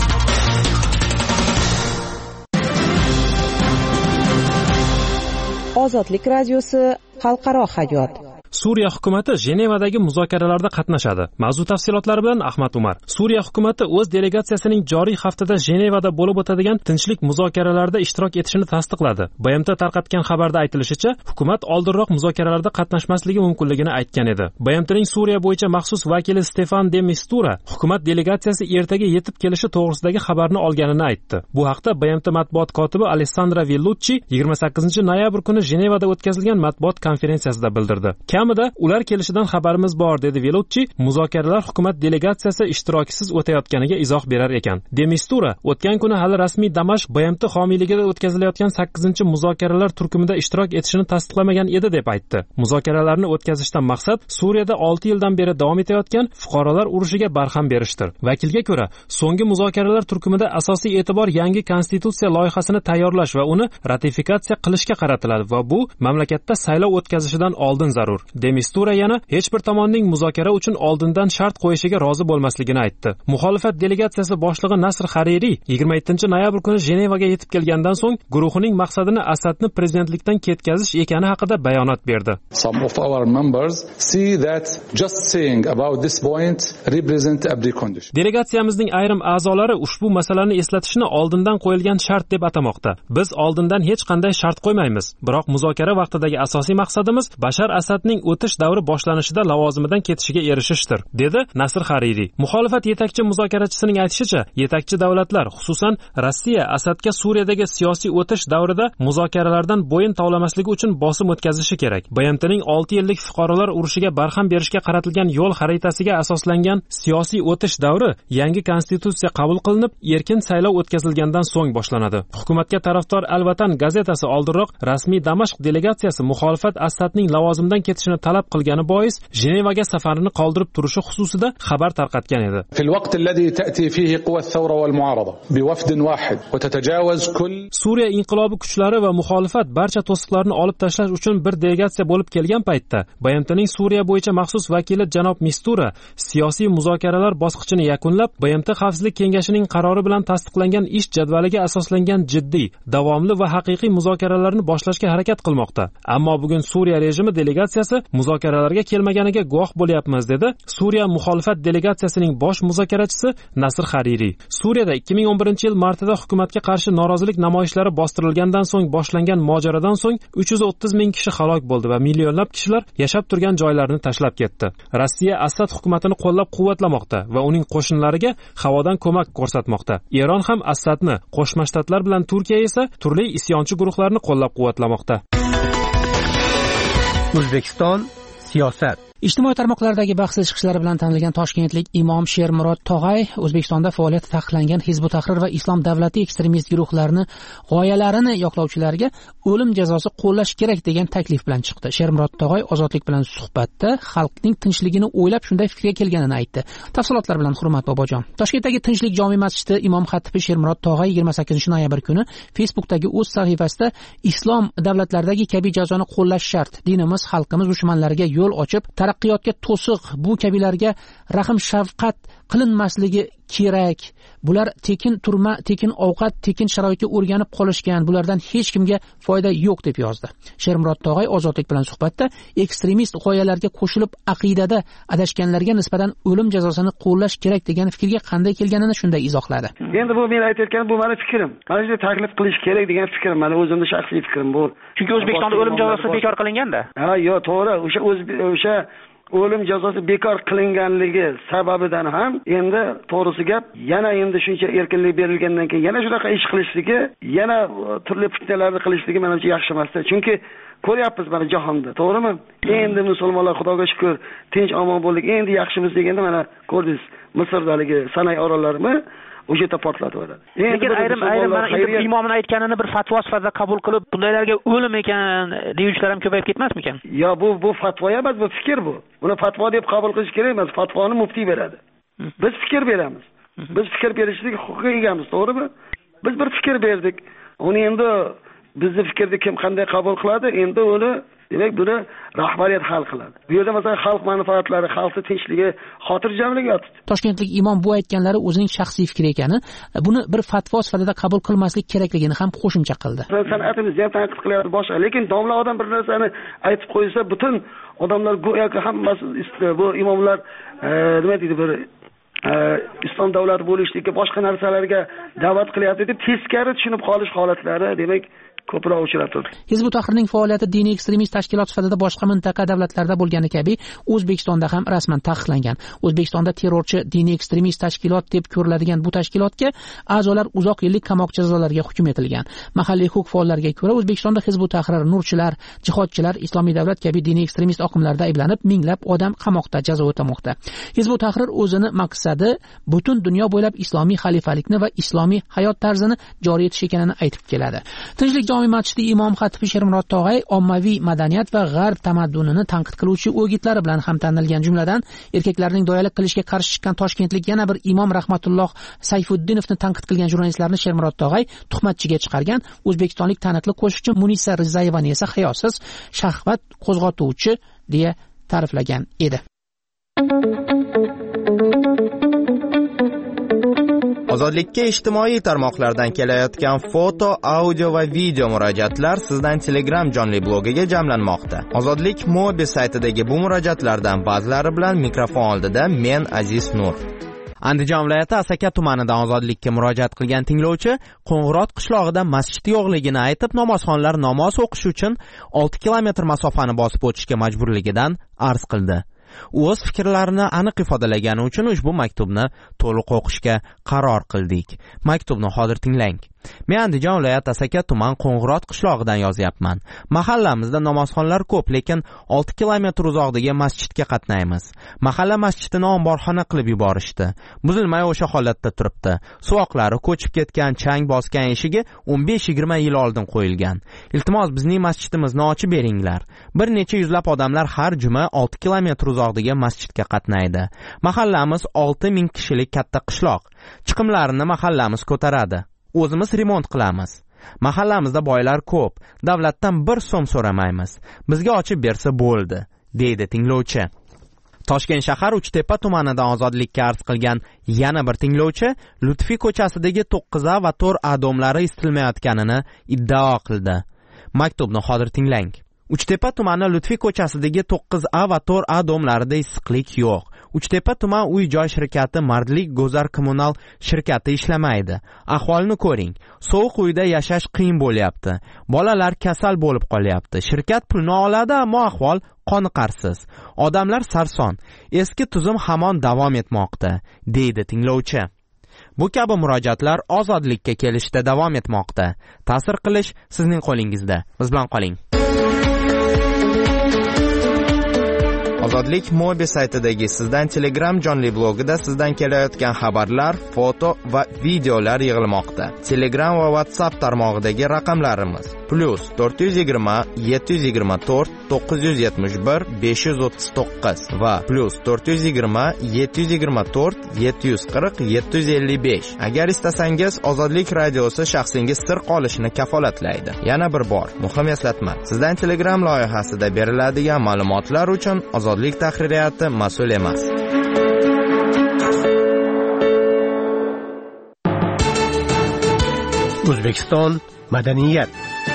Ozodlik radiosi xalqaro hayot. Suriya hukumati Jenevadagi muzokaralarda qatnashadi. Mavzu tafsilotlari bilan Ahmad Umar. Suriya hukumati o'z delegatsiyasining joriy haftada Jenevada bo'lib o'tadigan tinchlik muzokaralarida ishtirok etishini tasdiqladi. BMT tarqatgan xabarda aytilishicha, hukumat oldinroq muzokaralarda qatnashmasligi mumkinligini aytgan edi. BMTning Suriya bo'yicha maxsus vakili Stefan de Mistura hukumat delegatsiyasi ertaga yetib kelishi to'g'risidagi xabarni olganini aytdi. Bu haqda BMT matbuot kotibi Alessandra Vellucci 28-noyabr kuni Jenevada o'tkazilgan matbuot konferensiyasida bildirdi. Kamida ular kelishidan xabarimiz bor, dedi Vellucci. Muzokaralar hukumat delegatsiyasi ishtirokisiz o'tayotganiga izoh berar ekan. De Mistura o'tgan kuni hali rasmiy Damashq BMT homiyligida o'tkazilayotgan 8-muzokaralar turkumida ishtirok etishini tasdiqlamagan edi deb aytdi. Muzokaralarni o'tkazishdan maqsad Suriyada 6 yildan beri davom etayotgan fuqarolar urushiga barham berishdir. Vakilga ko'ra, so'nggi muzokaralar turkumida asosiy e'tibor yangi konstitutsiya loyihasini tayyorlash va uni ratifikatsiya qilishga qaratiladi va bu mamlakatda saylov o'tkazishidan oldin zarur. De Mistura yana hech bir tomonning muzokara uchun oldindan shart qo'yishiga rozi bo'lmasligini aytdi. Muxolifat delegatsiyasi boshlig'i Nasr Hariri 27-noyabr kuni Jenevaga yetib kelgandan so'ng guruhining maqsadini Asadni prezidentlikdan ketkazish ekani haqida bayonot berdi. Some of our members see that just saying about this point represent a precondition. Delegatsiyamizning ayrim a'zolari ushbu masalani eslatishni oldindan qo'yilgan shart deb atamoqda. Biz oldindan hech qanday shart qo'ymaymiz, biroq muzokara vaqtidagi asosiy maqsadimiz Bashar Asadning o'tish davri boshlanishida lavozimidan ketishiga erishishdir, dedi Nasr Hariri. Muxolifat yetakchi muzokarachisining aytishicha, yetakchi davlatlar, xususan Rossiya, Asadga Suriyadagi siyosiy o'tish davrida muzokaralardan bo'yin tovlamasligi uchun bosim o'tkazishi kerak. BMTning 6 yillik fuqarolar urushiga barham berishga qaratilgan yo'l xaritasiga asoslangan siyosiy o'tish davri yangi konstitutsiya qabul qilinib, erkin saylov o'tkazilgandan so'ng boshlanadi. Hukumatga tarafdor Al-Vatan gazetasi oldinroq rasmiy Damashq delegatsiyasi muxolifat Asadning lavozimdan ketishini talab qilgani bois Jenevaga safarini qoldirib turishi xususida xabar tarqatgan edi. Suriya inqilobi kuchlari va muxolifat barcha to'siqlarni olib tashlash uchun bir delegatsiya bo'lib kelgan paytda BMTning Suriya bo'yicha maxsus vakili janob Mistura siyosiy muzokaralar bosqichini yakunlab, BMT Xavfsizlik kengashining qarori bilan tasdiqlangan ish jadvaliga asoslangan jiddiy, davomli va haqiqiy muzokaralarni boshlashga harakat qilmoqda. Ammo bugun Suriya rejimi delegatsiyasi muzokaralarga kelmaganiga guvoh bo'lyapmiz, dedi Suriya muxolifat delegatsiyasining bosh muzokarachisi Nasr Hariri. Suriyada 2011-yil martida hukumatga qarshi norozilik namoyishlari bostirilgandan so'ng boshlangan mojarodan so'ng 330 ming kishi halok bo'ldi va millionlab kishilar yashab turgan joylarini tashlab ketdi. Rossiya Asad hukumatini qo'llab-quvvatlamoqda va uning qo'shinlariga havodan ko'mak ko'rsatmoqda. Eron ham Asadni, Qo'shma Shtatlar bilan Turkiya esa turli isyonchi guruhlarni qo'llab-quvvatlamoqda. O'zbekiston siyosat. Ijtimoiy tarmoqlardagi baxtsiz chiqishlari bilan tanilgan toshkentlik imom Shermurod Tog'ay O'zbekistonda faoliyati taqiqlangan Hizb ut-Tahrir va Islom davlati ekstremist guruhlarini g'oyalarini yoqlovchilarga o'lim jazosi qo'llash kerak degan taklif bilan chiqdi. Shermurod Tog'ay Ozodlik bilan suhbatda xalqning tinchligini o'ylab shunday fikrga kelganini aytdi. Tafsilotlar bilan Hurmat Bobojon. Toshkentdagi Tinchlik jome masjidi imom xatibi Shermurod Tog'ay 28-noyabr kuni Facebook'dagi o'z sahifasida islom davlatlaridagi kabi jazoni qo'llash shart. Dinimiz xalqimiz dushmanlariga yo'l ochib taraqqiyotga to'siq, bu kabilarga rahm shafqat qilinmasligi kerak. Bular tekin turma, tekin ovqat, tekin sharoitga o'rganib qolishgan. Bulardan hech kimga foyda yo'q deb yozdi. Shermurod Tog'ay Ozodlik bilan suhbatda ekstremist g'oyalarga qo'shilib aqidada adashganlarga nisbatan o'lim jazosini qo'llash kerak degan fikrga qanday kelganini shunday izohladi. Endi bu men aytayotganim bu meni fikrim. Mana shunday taklif qilish kerak degan fikrim, meni o'zimning shaxsiy fikrim bu. Chunki O'zbekistonda o'lim jazosi bekor qilinganda. Ha, yo'q, to'g'ri. O'sha o'lim jazosi bekor qilinganligi sababidan ham endi to'g'risi gap, yana endi shuncha erkinlik berilgandan keyin yana shunaqa ish qilishligi, yana turli fitnalarni qilishligi menimcha yaxshi emas. Chunki ko'ryapmiz mana jahonda, to'g'rimi? Endi musulmonlar Xudoga shukr, tinch omon bo'ldik. Endi yaxshimiz deganda mana ko'rdingiz, Misrdagi Sanay orollarimi o'sha yerda portlatib yuboradi. Lekin ayrim mana imomning aytganini bir fatvo sifatida qabul qilib, bundaylarga o'lim ekan deyuvchilar ham ko'payib ketmasmikan? Yo, bu fatvo emas, bu fikr bu. Buni fatvo deb qabul qilish kerak emas. Fatvoni muftiy beradi. Biz fikr beramiz. Biz fikr berishlik huquqiga egamiz, to'g'rimi? Biz bir fikr berdik. Uni endi bizni fikrni kim qanday qabul qiladi? Endi uni demak buni rahbariyat hal qiladi. Bu yerda masalan xalq manfaatlari, xalqning tinchligi, xotirjamligi yotibdi. Toshkentlik imom bu aytganlari o'zining shaxsiy fikri ekani, buni bir fatvo sifatida qabul qilmaslik kerakligini ham qo'shimcha qildi. San'atimizni ham tanqid qilyapti boshqa, lekin domla odam bir narsani aytib qo'ysa, butun odamlar go'yoki hammasi bu imomlar nima deydi, bir islom davlati bo'lishlikka boshqa narsalarga da'vat qilyapti deb teskari tushunib qolish holatlari demak ko'proq uchrab turdi. Hizb ut-Tahrirning faoliyati diniy ekstremist tashkilot sifatida boshqa mintaqa davlatlarda bo'lgani kabi O'zbekistonda ham rasman taqiqlangan. O'zbekistonda terrorchi diniy ekstremist tashkilot deb ko'riladigan bu tashkilotga a'zolar uzoq yillik qamoq jazolariga hukm etilgan. Mahalliy huquq faollariga ko'ra O'zbekistonda Hizb ut-Tahrir, nurchilar, jihodchilar, islomiy davlat kabi diniy ekstremist oqimlarda ayblanib minglab odam qamoqda jazo o'tamoqda. Hizb ut-Tahrir o'zini maqsadi butun dunyo bo'ylab islomiy xalifalikni va islomiy hayot tarzini joriy etish ekanini aytib keladi. Tinchlik jome masjidi imom xatibi Shermurod Tog'ay ommaviy madaniyat va g'arb tamaddunini tanqid qiluvchi o'gitlari bilan ham tanilgan, jumladan erkaklarning doyalik qilishga qarshi chiqqan toshkentlik yana bir imom Rahmatulloh Sayfuddinovni tanqid qilgan jurnalistlarni Shermurod Tog'ay tuhmatchiga chiqargan. O'zbekistonlik taniqli qo'shiqchi Munisa Rizayevani esa hayosiz, shahvat qo'zg'atuvchi deya ta'riflagan edi. Ozodlikka ijtimoiy tarmoqlardan kelayotgan foto, audio va video murojaatlar sizdan Telegram jonli blogiga jamlanmoqda. Ozodlik Mobi saytidagi bu murojaatlardan ba'zilari bilan mikrofon oldida men Aziz Nur. Andijon viloyati Asaka tumanidan ozodlikka murojaat qilgan tinglovchi Qo'ng'irot qishlog'ida masjid yo'qligini aytib, namozxonlar namoz o'qish uchun 6 kilometr masofani bosib o'tishga majburligidan arz qildi. U o'z fikrlarini aniq ifodalagani uchun ushbu maktubni to'liq o'qishga qaror qildik. Maktubni hozir tinglang. Men Andijon viloyati Asaka tuman Qo'ng'irot qishlog'idan yozyapman. Mahallamizda namozxonlar ko'p, lekin 6 kilometr uzoqdagi masjidga qatnaymiz. Mahalla masjidini omborxona qilib yuborishdi. Buzilmay o'sha holatda turibdi. Suvoqlari ko'chib ketgan, chang bosgan eshigi 15-20 yil oldin qo'yilgan. Iltimos bizning masjidimizni ochib beringlar. Bir necha yuzlab odamlar har juma 6 kilometr uzoqdagi masjidga qatnaydi. Mahallamiz 6000 kishilik katta qishloq. Chiqimlarini mahallamiz ko'taradi. O'zimiz remont qilamiz. Mahallamizda boylar ko'p. Davlatdan 1 so'm so'ramaymiz. Bizga ochib bersa bo'ldi, deydi tinglovchi. Toshkent shahar Uchtepa tumanidan ozodlikka arz qilgan yana bir tinglovchi Lutfiy ko'chasidagi 9A va 4A domlari isitilmayotganini iddao qildi. Maktubni hozir tinglang. Uchtepa tumani Lutfiy ko'chasidagi 9A va 4A domlarida issiqlik yo'q. Uchtepa tuman uy-joy shirkati Mardlik Go'zar kommunal shirkati ishlamaydi. Ahvolni ko'ring. Sovuq uyda yashash qiyin bo'lyapti. Bolalar kasal bo'lib qolyapti. Shirkat pulni oladi, ammo ahvol qoniqarsiz. Odamlar sarson. Eski tuzum hamon davom etmoqda, deydi tinglovchi. Bu kabi murojaatlar ozodlikka kelishda davom etmoqda. Ta'sir qilish sizning qo'lingizda. Biz bilan qoling. Ozodlik Mobi saytidagi Sizdan Telegram jonli blogida sizdan kelayotgan xabarlar, foto va videolar yig'ilmoqda. Telegram va WhatsApp tarmog'idagi raqamlarimiz +420 724 971 539 va +420 724 740 755. Agar istasangiz, Ozodlik radiosi shaxsingiz sir qolishini kafolatlaydi. Yana bir bor muhim eslatma: Sizdan Telegram loyihasida beriladigan ma'lumotlar uchun Ozodlik tahririyati mas'ul emas. O'zbekiston madaniyat.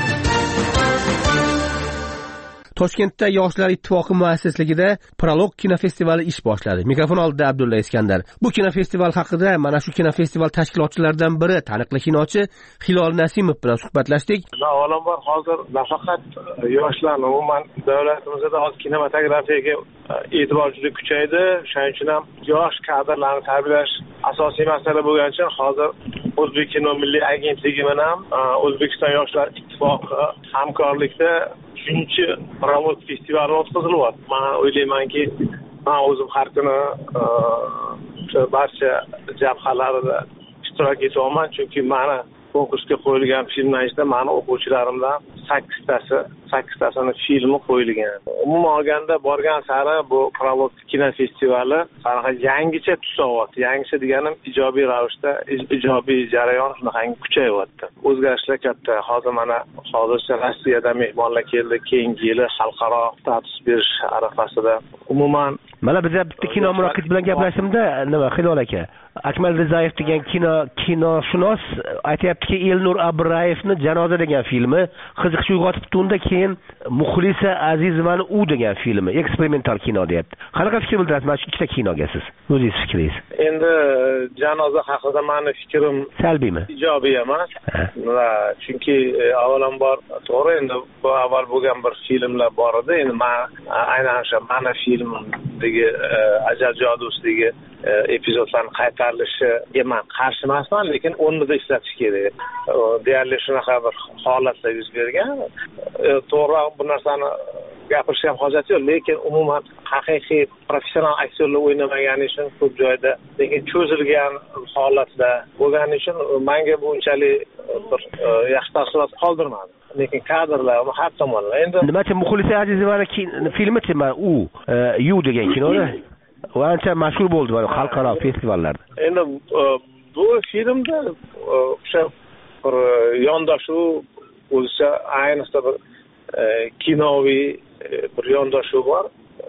Toshkentda Yoshlar ittifoqi muassisligida Prolog kinofestivali ish boshladi. Mikrofon oldida Abdulla Iskandar. Bu kinofestival haqida mana shu kinofestival tashkilotchilaridan biri, taniqli kinochi Hilol Nasimov bilan suhbatlashdik. Avvalambor hozir nafaqat yoshlarni, umuman davlatimizda hozir kinematografiyaga e'tibor juda kuchaydi. Shuning uchun ham yosh kadrlarni tarbiyalash asosiy masala bo'lgani uchun hozir O'zbek kino milliy agentligi bilan O'zbekiston Yoshlar ittifoqi hamkorlikda 3-Prolog festivali o'tkazilyapti. Men o'ylaymanki, men o'zim har kuni barcha jabhalarda ishtirok etyapman, chunki meni konkursga qo'yilgan filmlar ichida meni o'quvchilarimdan 8tasini filmi qo'yilgan. Umuman olganda borgan sari bu Prolog kinofestivali yangicha tus olyapti. Yangicha deganim ijobiy ravishda, ijobiy jarayon shunaqangi kuchayyapti. O'zgarishlar katta. Hozir mana hozircha Rossiyadan mehmonlar keldi. Keyingi yili xalqaro status berish arafasida. Umuman mana biz bitta kino muroqib bilan gaplashimda, nima Hilol aka, Akmal Rizayev degan kinoshunos aytayaptiki, Elnur Abrayevni Janoza degan filmi qiziqish uyg'otibdi. Unda keyin Muxlisa Azizovani U degan filmi eksperimental kino deyapti. Qanaqa fikr bildirasiz mana shu ikkita kinoga siz? O'zingiz fikringiz? Endi Janoza haqida meni fikrim salbiymi? Ijobiy emas. Chunki avvalambor to'g'ri, endi bu avval bo'lgan bir filmlar bor edi. Endi men aynan o'sha mana filmdagi Ajal jodusidagi epizodlarni qaytarilishiga men qarshi emasman, lekin o'rnida ishlatish kerak. Deyarli shunaqa bir holatlar yuz bergan. To'g'ri, bu narsani gapirishga ham hojat yo'q, lekin umuman haqiqiy professional aktyorlar o'ynamagani uchun ko'p joyda, lekin cho'zilgan holatlar bo'lgani uchun menga bu unchalik bir yaxshi taassurot qoldirmadi. Lekin kadrlar har tomonlama. Endi nimacha Muxlisa Azizovani filmi-chi, u Yu degan kinoda va ancha mashhur bo'ldi mana xalqaro festivallarda. Endi bu filmda o'sha bir yondashuv o'zicha, ayniqsa bir kinoviy bir yondashuv bor.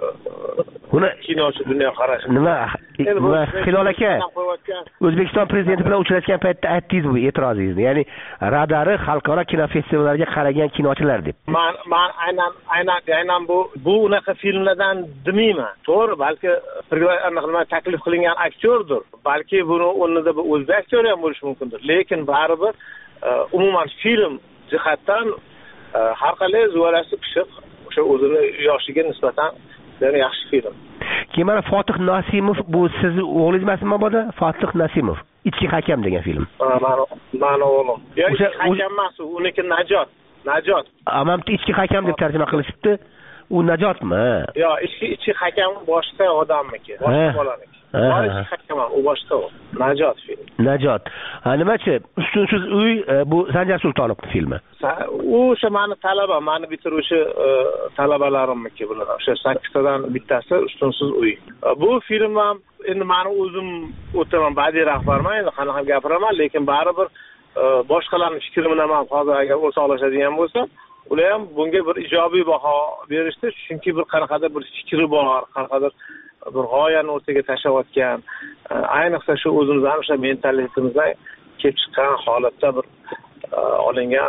Buni kinochi dunyoqarashi. Nima Hilol aka, O'zbekiston prezidenti bilan uchrashgan paytda aytdingiz bu e'tirozingizni, ya'ni radari xalqaro kinofestivallarga qaragan kinochilar deb. Men aynan bu unaqa filmlardan demayman. To'g'ri, balki nima taklif qilingan aktyordir. Balki buni o'rnida bir o'zbek aktyori ham bo'lishi mumkindir. Lekin baribir umuman film jihatdan har qalay zuvalasi pishiq, o'sha o'zini yoshiga nisbatan yaxshi film. Keyin mana Fotih Nasimov, bu siz o'g'lingiz emasmi mabodo? Fotih Nasimov, Ichki hakam degan film. Mani o'g'lim. Ichki hakam emas, uniki Najot. Amamni ichki hakam deb tarjima qilishibdi. U Najotmi? Yo'q, ichki hakam boshqa odamniki, boshqa bolaniki. Ichki hakam u boshqa, Najot film. Najot. Nimachi? Ustunsiz uy, bu Sanjar Sultonovning filmi. O'sha meni talaba, meni bitiruvchi talabalarimniki bular. O'sha 8tadan bittasi Ustunsiz uy. Bu film ham endi meni o'zim o'taman badiiy rahbarman, endi qanaqa gapiraman, lekin baribir boshqalarning fikrini ham hozir agar o'rtoqlashadigan bo'lsam, ular ham bunga bir ijobiy baho berishdi, chunki bir qanaqadir bir fikri bor, qanaqadir bir g'oyani o'rtaga tashlayotgan, ayniqsa shu o'zimizning o'sha mentalitimizdan kelib chiqqan holatda bir olingan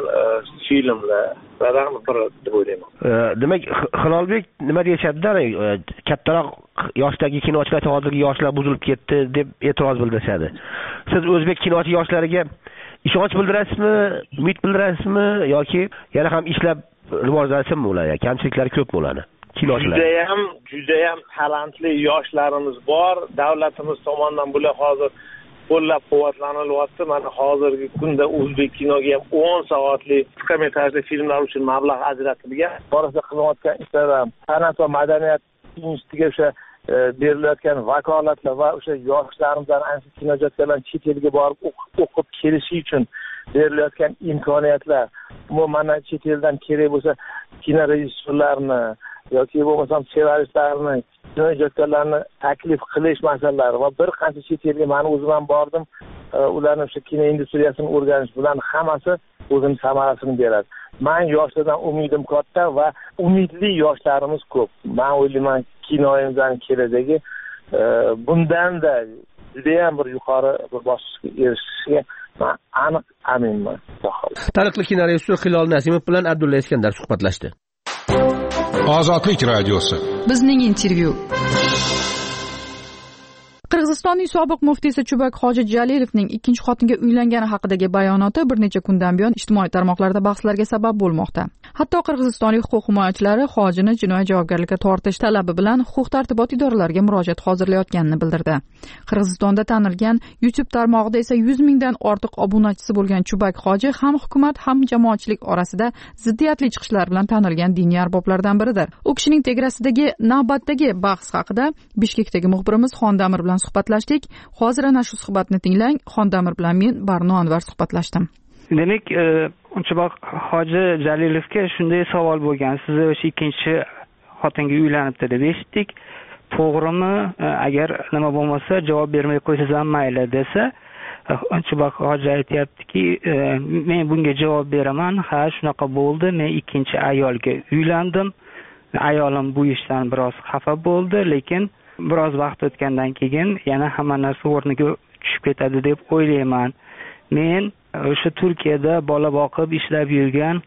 filmlardan biri deb o'ylayman. Demak, Hilolbek nima deyishadi-da, kattaroq yoshdagi kinochilar hozirgi yoshlar buzilib ketdi deb e'tiroz bildirishadi. Siz o'zbek kinochi yoshlariga ishonch bildirasizmi, umid bildirasizmi yoki yana ham ishlab rivojlansinmi ular? Kamchiliklari ko'pmi ularni? Kinochilar. Judayam talantli yoshlarimiz bor. Davlatimiz tomonidan bular hozir qo'llab-quvvatlanilyapti. Mana hozirgi kunda o'zbek kinoga ham 10 soatli qisqa metrajli filmlar uchun mablag' ajratilgan. Borasida qilayotgan ishlar ham san'at va madaniyat institutiga o'sha berilayotgan vakolatlar va o'sha yoshlarimizni ancha kinoijodkorlar chet elga borib o'qib kelishi uchun berilayotgan imkoniyatlar, umuman chet eldan kerak bo'lsa kino rejissyorlarini yoki bo'lmasam ssenaristlarni, kinoijodkorlarni taklif qilish masalalari va bir qancha chet elga men o'zim ham bordim, ularni o'sha kino industriyasini o'rganish bilan hammasi o'zining samarasini beradi. Men yoshlardan umidim katta va umidli yoshlarimiz ko'p. Men o'ylayman kinoimizning kelajagi bundan-da judayam bir yuqori bir bosqichga erishishiga men aniq aminman. Taniqli kino rejissyori Hilol Nasimov bilan Abdulla Iskandar suhbatlashdi. Ozodlik radiosi. Bizning intervyu. Qirg'izistonning sobiq muftiysi Chubak Hoji Jalilovning ikkinchi xotinga uylangani haqidagi bayonoti bir necha kundan buyon ijtimoiy tarmoqlarda bahslarga sabab bo'lmoqda. Hatto qirg'izistonlik huquq himoyachilari Hojini jinoiy javobgarlikka tortish talabi bilan huquq-tartibot idoralariga murojaat hozirlayotganini bildirdi. Qirg'izistonda tanilgan YouTube tarmog'ida esa 100 mingdan ortiq obunachisi bo'lgan Chubak Hoji ham hukumat ham jamoatchilik orasida ziddiyatli chiqishlar bilan tanilgan diniy arboblardan biridir. U kishining tegrasidagi navbatdagi bahs haqida Bishkekdagi muxbirimiz Xondamir bilan suhbatlashdik. Hozir ana shu suhbatni tinglang. Xondamir bilan men Barno Anvar suhbatlashdim. Demak, Chubak Hoji Jalilovga shunday savol bo'lgan. Siz o'sha ikkinchi xotinga uylanibdi deb eshitdik. To'g'rimi? Agar nima bo'lmasa javob bermay qo'ysangiz ham mayli desa, Chubak Hoji aytayaptiki, men bunga javob beraman. Ha, shunaqa bo'ldi. Men ikkinchi ayolga uylandim. Ayolim bu ishdan biroz xafa bo'ldi, lekin biroz vaqt o'tgandan keyin yana hamma narsa o'rniga tushib ketadi deb o'ylayman. Men o'sha Turkiyada bola boqib ishlab yurgan,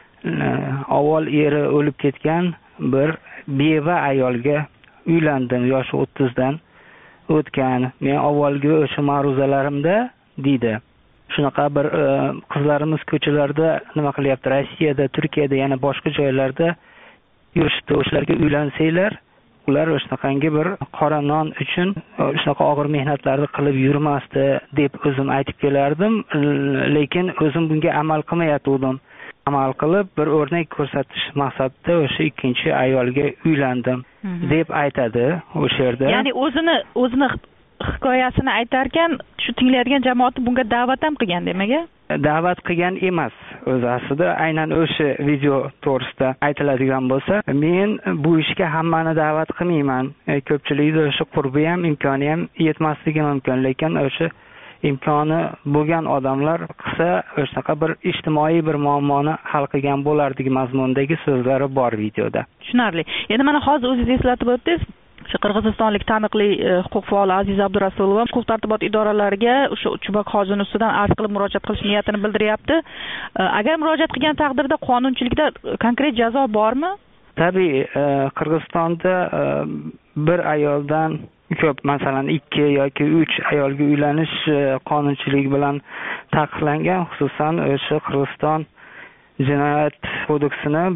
avval eri o'lib ketgan bir beva ayolga uylandim, yoshi 30 dan o'tgan. Men avvalgi o'sha ma'ruzalarimda deydi. Shunaqa bir qizlarimiz ko'chalarda nima qilyapti? Rossiyada, Turkiyada, yana boshqa joylarda yurishdi. O'shalarga uylansanglar, ular o'shanaqangi bir qora non uchun shunaqa og'ir mehnatlarni qilib yurmasdi deb o'zim aytib kelardim, lekin o'zim bunga amal qilmayotgandim. Amal qilib bir o'rnak ko'rsatish maqsadida o'sha ikkinchi ayolga uylandim deb aytadi o'sha yerda. Ya'ni o'zini hikoyasini aytarkan, shu tinglaydigan jamoat bunga da'vat ham qilgan demaga? Da'vat qilgan emas. O'zi aslida aynan o'sha video to'g'risida aytiladigan bo'lsa, men bu ishga hammani da'vat qilmayman. Ko'pchilikda o'sha qurbi ham, imkoni ham yetmasligi mumkin, lekin o'sha imkoni bo'lgan odamlar qilsa, o'shanaqa bir ijtimoiy bir muammoni hal qilgan bo'lardik mazmundagi so'zlari bor videoda. Tushunarli. Endi mana hozir o'zingiz eslatib o'tdingiz. Shu qirg'izistonlik taniqli huquq faoli Aziz Abdurasulova huquq-tartibot idoralariga o'sha Chubak Hojini ustidan arz qilib murojaat qilish niyatini bildiryapti. Agar murojaat qilgan taqdirda qonunchilikda konkret jazo bormi? Tabii, Qirg'izistonda bir ayoldan ko'p, masalan 2 yoki 3 ayolga uylanish qonunchilik bilan taqiqlangan, xususan o'sha Qirg'iziston Jinoyat kodeksining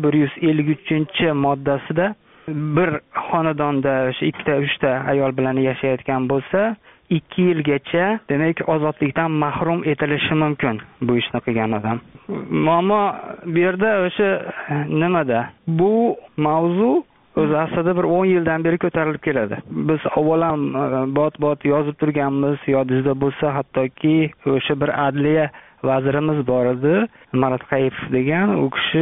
153-moddasida bir xonadonda o'sha 2-3 ta ayol bilan yashayotgan bo'lsa, 2 yilgacha demak ozodlikdan mahrum etilishi mumkin bu ishni qilgan odam. Muammo bu yerda o'sha nimada? Bu mavzu o'zi aslida bir 10 yildan beri ko'tarilib keladi. Biz avvalam bot yozib turganmiz, yodingizda bo'lsa, hattoki o'sha bir adliya vazirimiz bor edi, Marat Qayipov degan, u kishi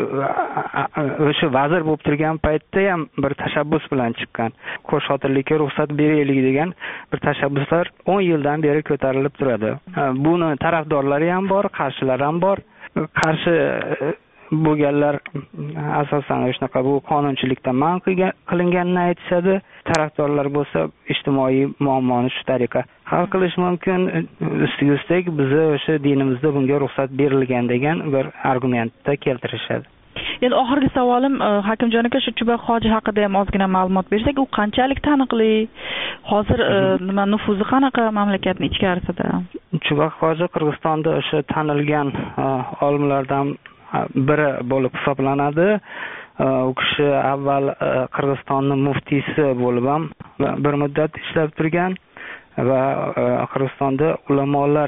o'sha vazir bo'lib turgan paytda ham bir tashabbus bilan chiqqan. Qo'shxotinlikka ruxsat beraylik degan bir tashabbuslar 10 yildan beri ko'tarilib turadi. Buni tarafdorlari ham bor, qarshilari ham bor. Qarshi bo'lganlar asosan shunaqa bu qonunchilikda man qilinganini aytishadi. Tarafdorlar bo'lsa ijtimoiy muammoni shu tariqa hal qilish mumkin. Ustiga ustak bizni o'sha dinimizda bunga ruxsat berilgan degan bir argumentda keltirishadi. Endi oxirgi savolim Hakimjon aka, shu Chubak Hoji haqida ham ozgina ma'lumot bersak, u qanchalik taniqli? Hozir nima nufuzi qanaqa mamlakatning ichkarisida? Chubak Hoji Qirg'izistonda o'sha tanilgan olimlardan biri bo'lib hisoblanadi. U kishi avval Qirg'izistonning muftiysi bo'lib ham bir muddat ishlab turgan va Qirg'izistonda ulamolar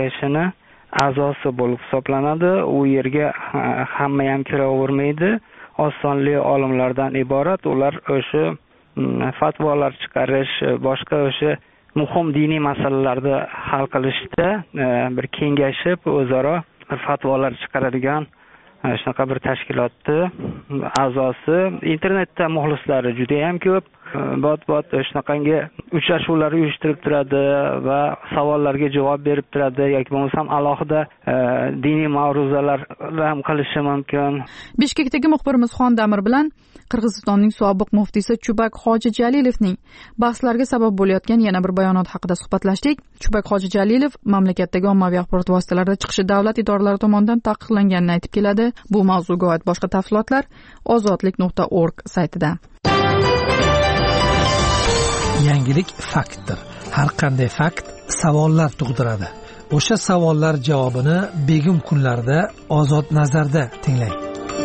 kengashining a'zosi bo'lib hisoblanadi. U yerga hamma ham kiravermaydi. oz sonli olimlardan iborat. Ular o'sha fatvolar chiqarish, boshqa o'sha muhim diniy masalalarni hal qilishda bir kengashib o'zaro fatvolar chiqaradigan shunaqa bir tashkilotni a'zosi. Internetda muxlislari juda ham ko'p. Bot shunaqangi uchrashuvlar uyushtirib turadi va savollarga javob berib turadi yoki bo'lmasam alohida diniy ma'ruzalar ham qilishi mumkin. Bishkekdagi muxbirimiz Xondamir bilan Qirg'izistonning sobiq muftiysi Chubak Hoji Jalilovning bahslarga sabab bo'layotgan yana bir bayonot haqida suhbatlashdik. Chubak Hoji Jalilov mamlakatdagi ommaviy axborot vositalarida chiqishi davlat idoralari tomonidan taqiqlanganini aytib keladi. Bu mavzuga oid boshqa tafsilotlar ozodlik.org saytida. Yangilik faktdir. Har qanday fakt savollar tug'diradi. O'sha savollar javobini begim kunlarda Ozod nazarda tinglang.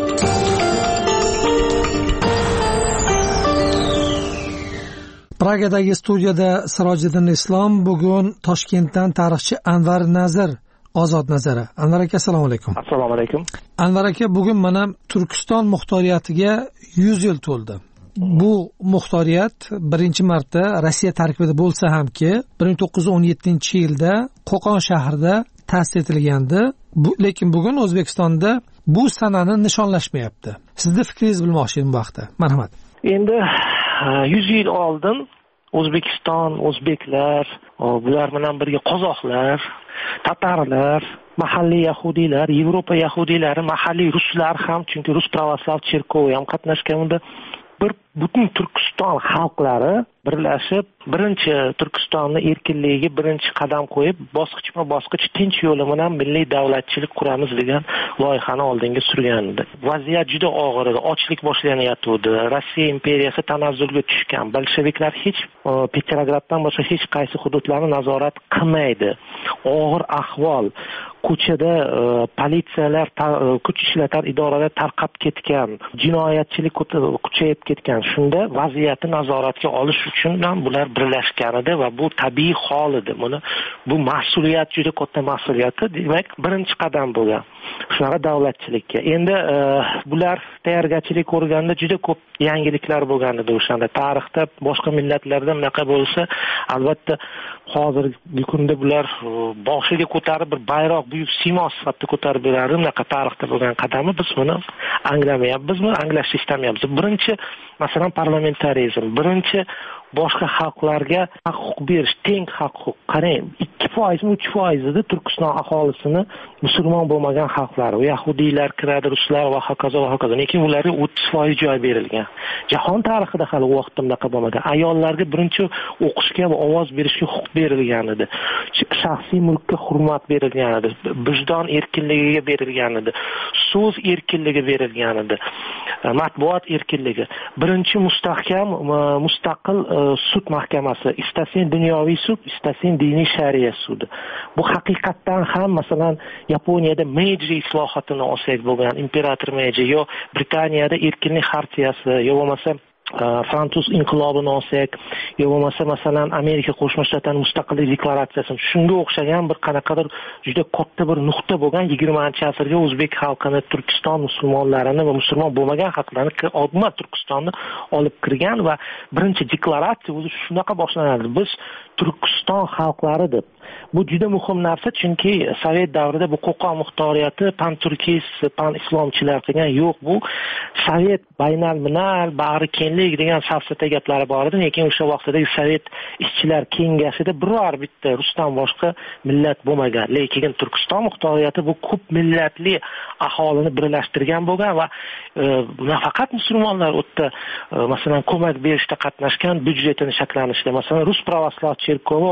Pragadagi studiyada Sirojiddin Islom, bugun Toshkentdan tarixchi Anvar Nazir, Ozod nazari. Anvar aka, assalomu alaykum. Assalomu alaykum. Anvar aka, bugun mana Turkiston muxtoriyatiga 100 yil to'ldi. Bu muxtoriyat birinchi marta Rossiya tarkibida bo'lsa hamki 1917-yilda Qo'qon shahrida ta'sis etilgandi. Lekin bugun O'zbekistonda bu sanani nishonlashmayapti. Sizning fikringizni bilmoqchi edim bu haqda. Marhamat. Endi 100 yil oldin O'zbekiston, o'zbeklar, bular bilan birga qozoqlar, tatarlar, mahalliy yahudiylar, Yevropa yahudiylari, mahalliy ruslar ham, chunki Rus pravoslav cherkovi ham qatnashgan unda. Butun Turkiston xalqlari birlashib, birinchi Turkistonni erkinligiga birinchi qadam qo'yib, bosqichma-bosqich tinch yo'li bilan milliy davlatchilik quramiz degan loyihani oldinga surgandi. Vaziyat juda og'ir edi, ochlik boshlanyapti. Rossiya imperiyasi tanazzulga tushgan. Bolsheviklar hech Petrograddan boshqa hech qaysi hududlarni nazorat qilmaydi. Og'ir ahvol, ko'chada politsiyalar, kuch ishlatar idoralar tarqab ketgan, jinoyatchilik kuchayib ketgan. Shunda vaziyatni nazoratga olish uchun ham bular birlashgan edi va bu tabiiy hol edi. Bu mas'uliyat, juda katta mas'uliyat. Demak, birinchi qadam bo'lgan shunaqa davlatchilikka. Endi bular tayyorgarchilik ko'rganda juda ko'p yangiliklar bo'lgan edi o'shanda. Tarixda boshqa millatlarda bunaqa bo'lsa, albatta hozirgi kunda bular boshiga ko'tarib bir bayroq, buyuk simo sifatida ko'tarib beradi. Bunaqa tarixda bo'lgan qadamni biz buni anglamayapmizmi, anglashni istamayapmiz. Birinchi, masalan, parlamentarizm, birinchi boshqa xalqlarga haq berish, teng haq. Qarang, 2%, 3% edi Turkiston aholisini musulmon bo'lmagan xalqlar, yahudiylar kiradi, ruslar va hokazo va hokazo. Lekin ularga 30% joy berilgan. Jahon tarixida hali u vaqtda bunaqa bo'lmagan. Ayollarga birinchi o'qishga va ovoz berishga huquq berilgan edi. Shaxsiy mulkka hurmat berilgan edi. Vijdon erkinligiga berilgan edi. So'z erkinligi berilgan edi. Matbuot erkinligi. Birinchi mustaqil sud mahkamasi, istasin dunyoviy sud, istasin diniy shariat sudi. Bu haqiqatdan ham, masalan, Yaponiyada Meiji islohotini olsak bo'lgan, imperator Meiji, yo Britaniyada erkinlik xartiyasi, yo bo'lmasa Fransuz inqilobini olsak, yo bo'lmasa masalan Amerika Qo'shma Shtatlarining mustaqillik deklaratsiyasi, shunga o'xshagan bir qanaqadir juda katta bir nuqta bo'lgan 20-asrga o'zbek xalqini, Turkiston musulmonlarini va musulmon bo'lmagan xalqlarni umuman Turkistonni olib kirgan va birinchi deklaratsiya o'zi shunaqa boshlanadi. Biz Turkiston xalqlari deb. Bu juda muhim narsa, chunki Sovet davrida bu Qo'qon muxtoriyati pan-turkist, pan-islomchilar degan yo'q. Bu Sovet baynalminal, bag'ri kenglik degan safsata gaplari bor edi. Lekin o'sha vaqtdagi Sovet ishchilar kengashida biror bitta Rusdan boshqa millat bo'lmagan. Lekin Turkiston muxtoriyati bu ko'p millatli aholini birlashtirgan bo'lgan va nafaqat musulmonlar o'tda masalan ko'mak berishda qatnashgan, byudjetini shaklanishda, masalan Rus pravoslav cherkovi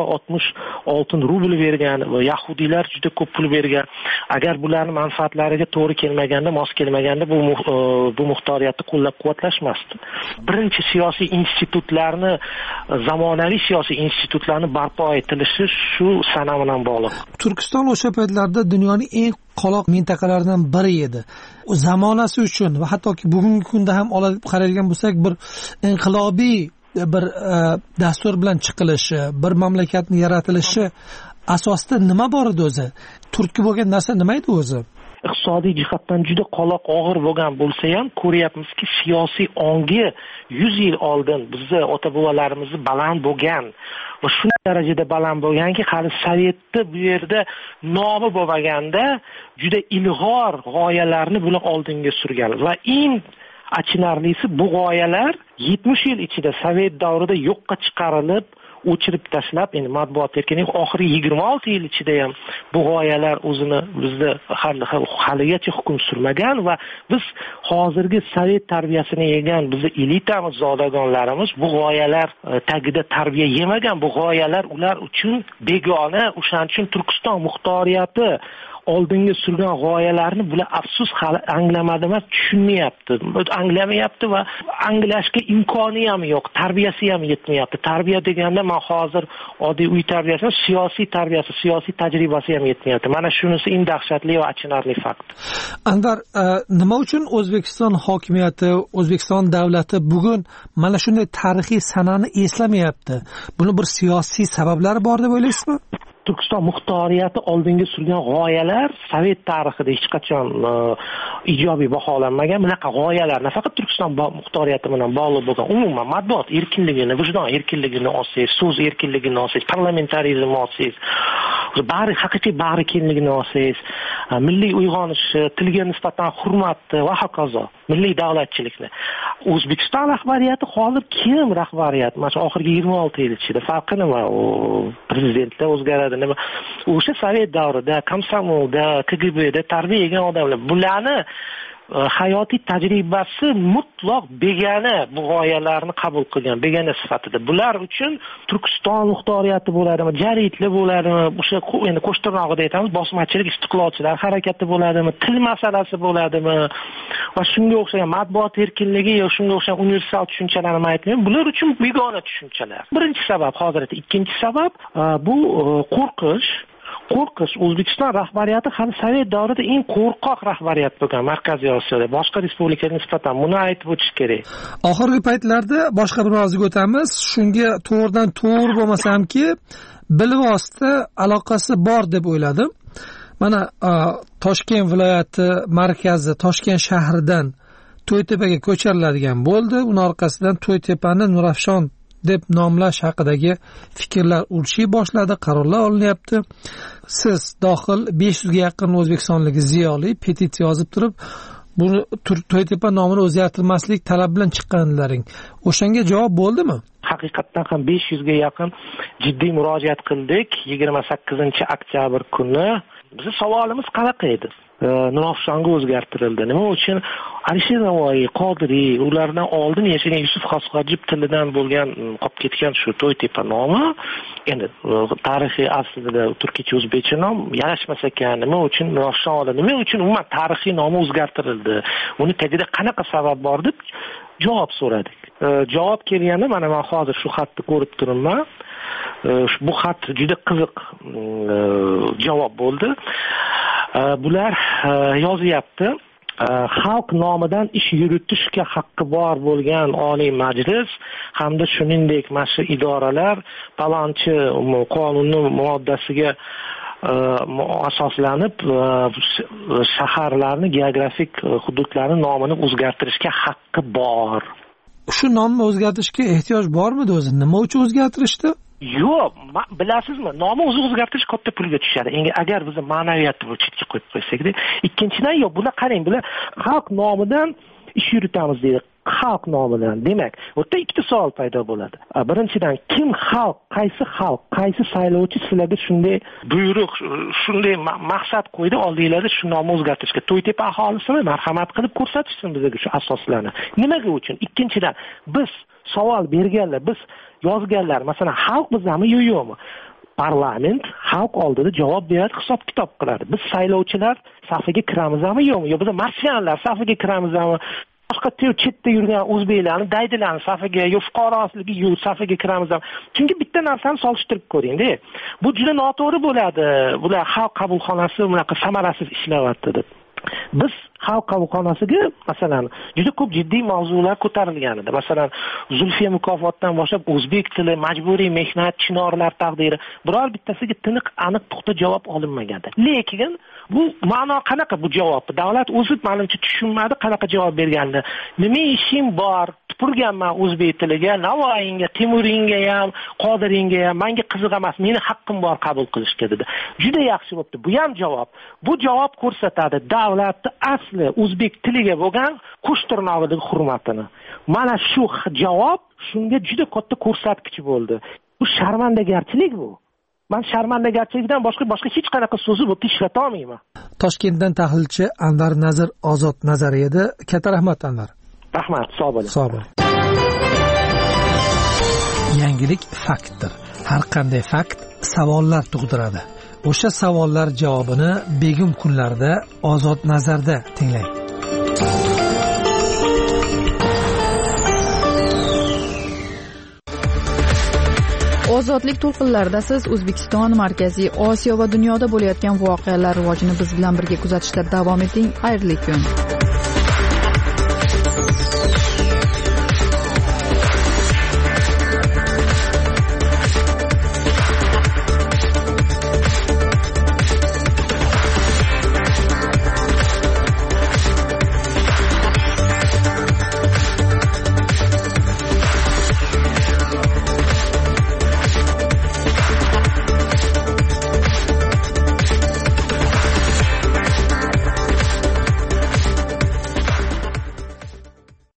66 rubl bergan va yahudiylar juda ko'p pul bergan. Agar bularning manfaatlariga to'g'ri kelmaganda, mos kelmaganda bu muxtoriyatni qo'llab-quvvatlashmasdi. Birinchi siyosiy institutlarni, zamonaviy siyosiy institutlarni barpo etilishi shu sana bilan bog'liq. Turkiston o'sha paytlarda dunyoning eng qoloq mintaqalaridan biri edi. Zamonasi uchun va hattoki bugungi kunda ham olib qaraydigan bo'lsak, bir inqilobiy bir dastur bilan chiqilishi, bir mamlakatning yaratilishi asosida nima bor edi o'zi? Turtki bo'lgan narsa nima edi o'zi? iqtisodiy jihatdan juda qoloq og'ir bo'lgan bo'lsa ham ko'ryapmizki, siyosiy ongi 100 yil oldin bizni ota bobolarimizni baland bo'lgan va shu darajada baland bo'lganki, hali Sovetni bu yerda nomi bo'lmaganda juda ilg'or g'oyalarni bular oldinga surgan va eng achinarlisi bu g'oyalar 70 yil ichida Sovet davrida yo'qqa chiqarilib, o'chirib tashlab, endi matbuot erkinligi oxirgi 26 yil ichida ham bu g'oyalar o'zini bizda haligacha hukm surmagan va biz hozirgi Sovet tarbiyasini yegan bizni elitamiz, zodagonlarimiz bu g'oyalar tagida tarbiya yemagan, bu g'oyalar ular uchun begona. O'shaning uchun Turkiston muxtoriyati oldinga surgan g'oyalarni bular afsus hali anglamadi emas, tushunmayapti, anglamayapti va anglashga imkoni ham yo'q, tarbiyasi ham yetmayapti. Tarbiya deganda men hozir oddiy uy tarbiyasi, siyosiy tarbiyasi, siyosiy tajribasi ham yetmayapti. Mana shunisi eng dahshatli va achinarli fakt. Anvar, nima uchun O'zbekiston hokimiyati, O'zbekiston davlati bugun mana shunday tarixiy sanani eslamayapti? Buni bir siyosiy sabablari bor deb o'ylaysizmi? Turkiston muxtoriyati oldinga surgan g'oyalar Sovet tarixida hech qachon ijobiy baholanmagan. Bunaqa g'oyalar nafaqat Turkiston muxtoriyati bilan bog'liq bo'lgan, umuman matbuot erkinligini, vijdon erkinligini olsangiz, so'z erkinligini olsangiz, parlamentarizmni olsangiz, bari haqiqiy bag'rikengligini olsangiz, milliy uyg'onishni, tilga nisbatan hurmatni va hokazo, milliy davlatchilikni. O'zbekiston rahbariyati hozir kim rahbariyat? Mana oxirgi 26 yil ichida farqi nima? Prezidentlar o'zgaradi. O'sha Sovet davrida, komsomolda, KGBda tarbiya yegan odamlar, bularni hayotiy tajribasi mutlaq begona bu g'oyalarni qabul qilgan, begona sifatida. Bular uchun Turkiston muxtoriyati bo'ladimi, jaridlar bo'ladimi, o'sha endi qo'shtirnog'ida aytamiz, bosmachilik, istiqlolchilar harakati bo'ladimi, til masalasi bo'ladimi va shunga o'xshagan matbuot erkinligi yo shunga o'xshagan universal tushunchalarni aytmayman. Bular uchun begona tushunchalar. Birinchi sabab hozirda, ikkinchi sabab bu qo'rqish. O'zbekiston rahbariyati ham Sovet davrida eng qo'rqoq rahbariyat bo'lgan Markaziy Osiyoda. Boshqa respublikaga nisbatan buni aytib o'tish kerak. Oxirgi paytlarda boshqa bir mavzuga o'tamiz. Shunga to'g'ridan to'g'ri bo'lmasa hamki, bilvosita aloqasi bor deb o'yladim. Mana Toshkent viloyati markazi Toshkent shahridan To'ytepaga ko'chiriladigan bo'ldi. Uning orqasidan To'ytepani Nurafshon deb nomlash haqidagi fikrlar urishiy boshladi, qarorlar olinyapti. Siz dohil 500 ga yaqin o'zbekistonlik ziyoli petitsiya yozib turib, buni To'ytepa nomini o'zgartirmaslik talab bilan chiqqanlaring. O'shanga javob bo'ldimi? Haqiqatdan ham 500 ga yaqin jiddiy murojaat qildik. 28-oktyabr kuni bizning savolimiz qanaqa edi? Nurafshonga o'zgartirildi. Nima uchun? Alisher Navoiy, Qodiriy, ulardan oldin yashagan Yusuf Xosxojib tilidan bo'lgan, qolib ketgan shu To'ytepa nomi, endi tarixiy aslida turkicha o'zbekcha nom yarashmas ekan. Nima uchun Nurafshon, nima uchun umuman tarixiy nomi o'zgartirildi? Uni tagida qanaqa sabab bor deb javob so'radik. Javob kelganda mana men hozir shu xatni ko'rib turibman. Bu xat juda qiziq javob bo'ldi. Bular yozyapti. Xalq nomidan ish yuritishga haqqi bor bo'lgan Oliy Majlis hamda shuningdek mas'ul idoralar palonchi qonunning moddasiga asoslanib shaharlarni, geografik hududlarning nomini o'zgartirishga haqqi bor. Shu nomni o'zgartirishga ehtiyoj bormidi o'zi? Nima uchun o'zgartirishdi? Yo'q, bilasizmi, nomni o'zi o'zgartirish katta pulga tushadi. Agar biz ma'naviyatni bu chetga qo'yib qo'ysak-da. Ikkinchidan, yo'q, bular qarang, bular xalq nomidan ish yuritamiz deydi. Xalq nomidan. Demak, bu yerda ikkita savol paydo bo'ladi. Birinchidan, kim xalq, qaysi saylovchi sizlarga shunday buyruq, shunday maqsad qo'ydi, oldinglarda shu nomni o'zgartirishga? To'ytepa aholisini marhamat qilib ko'rsatishsin bizga shu asoslarni. Nimaga uchun? Ikkinchidan, biz savol berganlar, biz yozganlar, masalan, xalq bizami yo'qmi? Parlament xalq oldida javob beradi, hisob-kitob qiladi. Biz saylovchilar safiga kiramizmi yo'qmi? Yo biz marsyanlar safiga kiramizmi? Boshqa chetda yurgan o'zbeklarni, daydilarni safiga, yo fuqarosligi yo'q safiga kiramizmi? Chunki bitta narsani solishtirib ko'ring-da. Bu juda noto'g'ri bo'ladi. Bular xalq qabulxonasi bunaqa samarasiz ishlayapti deb. biz xalq qabulxonasiga masalan juda ko'p jiddiy mavzular ko'tarilgan edi. Masalan, Zulfiya mukofotidan boshlab o'zbek tili, majburiy mehnat, chinorlar taqdiri biror bittasiga tiniq, aniq, puxta javob olinmagandi. Lekin bu ma'no qanaqa bu javob? Davlat o'zi menimcha tushunmadi qanaqa javob berganini. Nima ishim bor? Tupurganman o'zbek tiliga, Navoiyga, Temuringa ham, Qodiringa ham, menga qiziq emas, meni haqqim bor qabul qilishga dedi. Juda yaxshi bo'pti. Bu ham javob. Bu javob ko'rsatadi davlatni asli o'zbek tiliga bo'lgan qush tirnog'idagi hurmatini. Mana shu javob shunga juda katta ko'rsatkich bo'ldi. Bu sharmandagarchilik bu. Men sharmandagarchilikdan boshqa hech qanaqa so'zni bu ishlata olmayman. Toshkentdan tahlilchi Anvar Nazir Ozod nazariyada. Katta rahmat Anvar. Rahmat, sog' bo'ling. Sog' bo'ling. Yangilik faktdir. Har qanday fakt savollar tug'diradi. O'sha savollar javobini begim kunlarda Ozod nazarda tinglang. Ozodlik to'lqinlarida siz O'zbekiston, Markaziy Osiyo va dunyoda bo'layotgan voqealar rivojini biz bilan birga kuzatishda davom eting. Xayrli kun.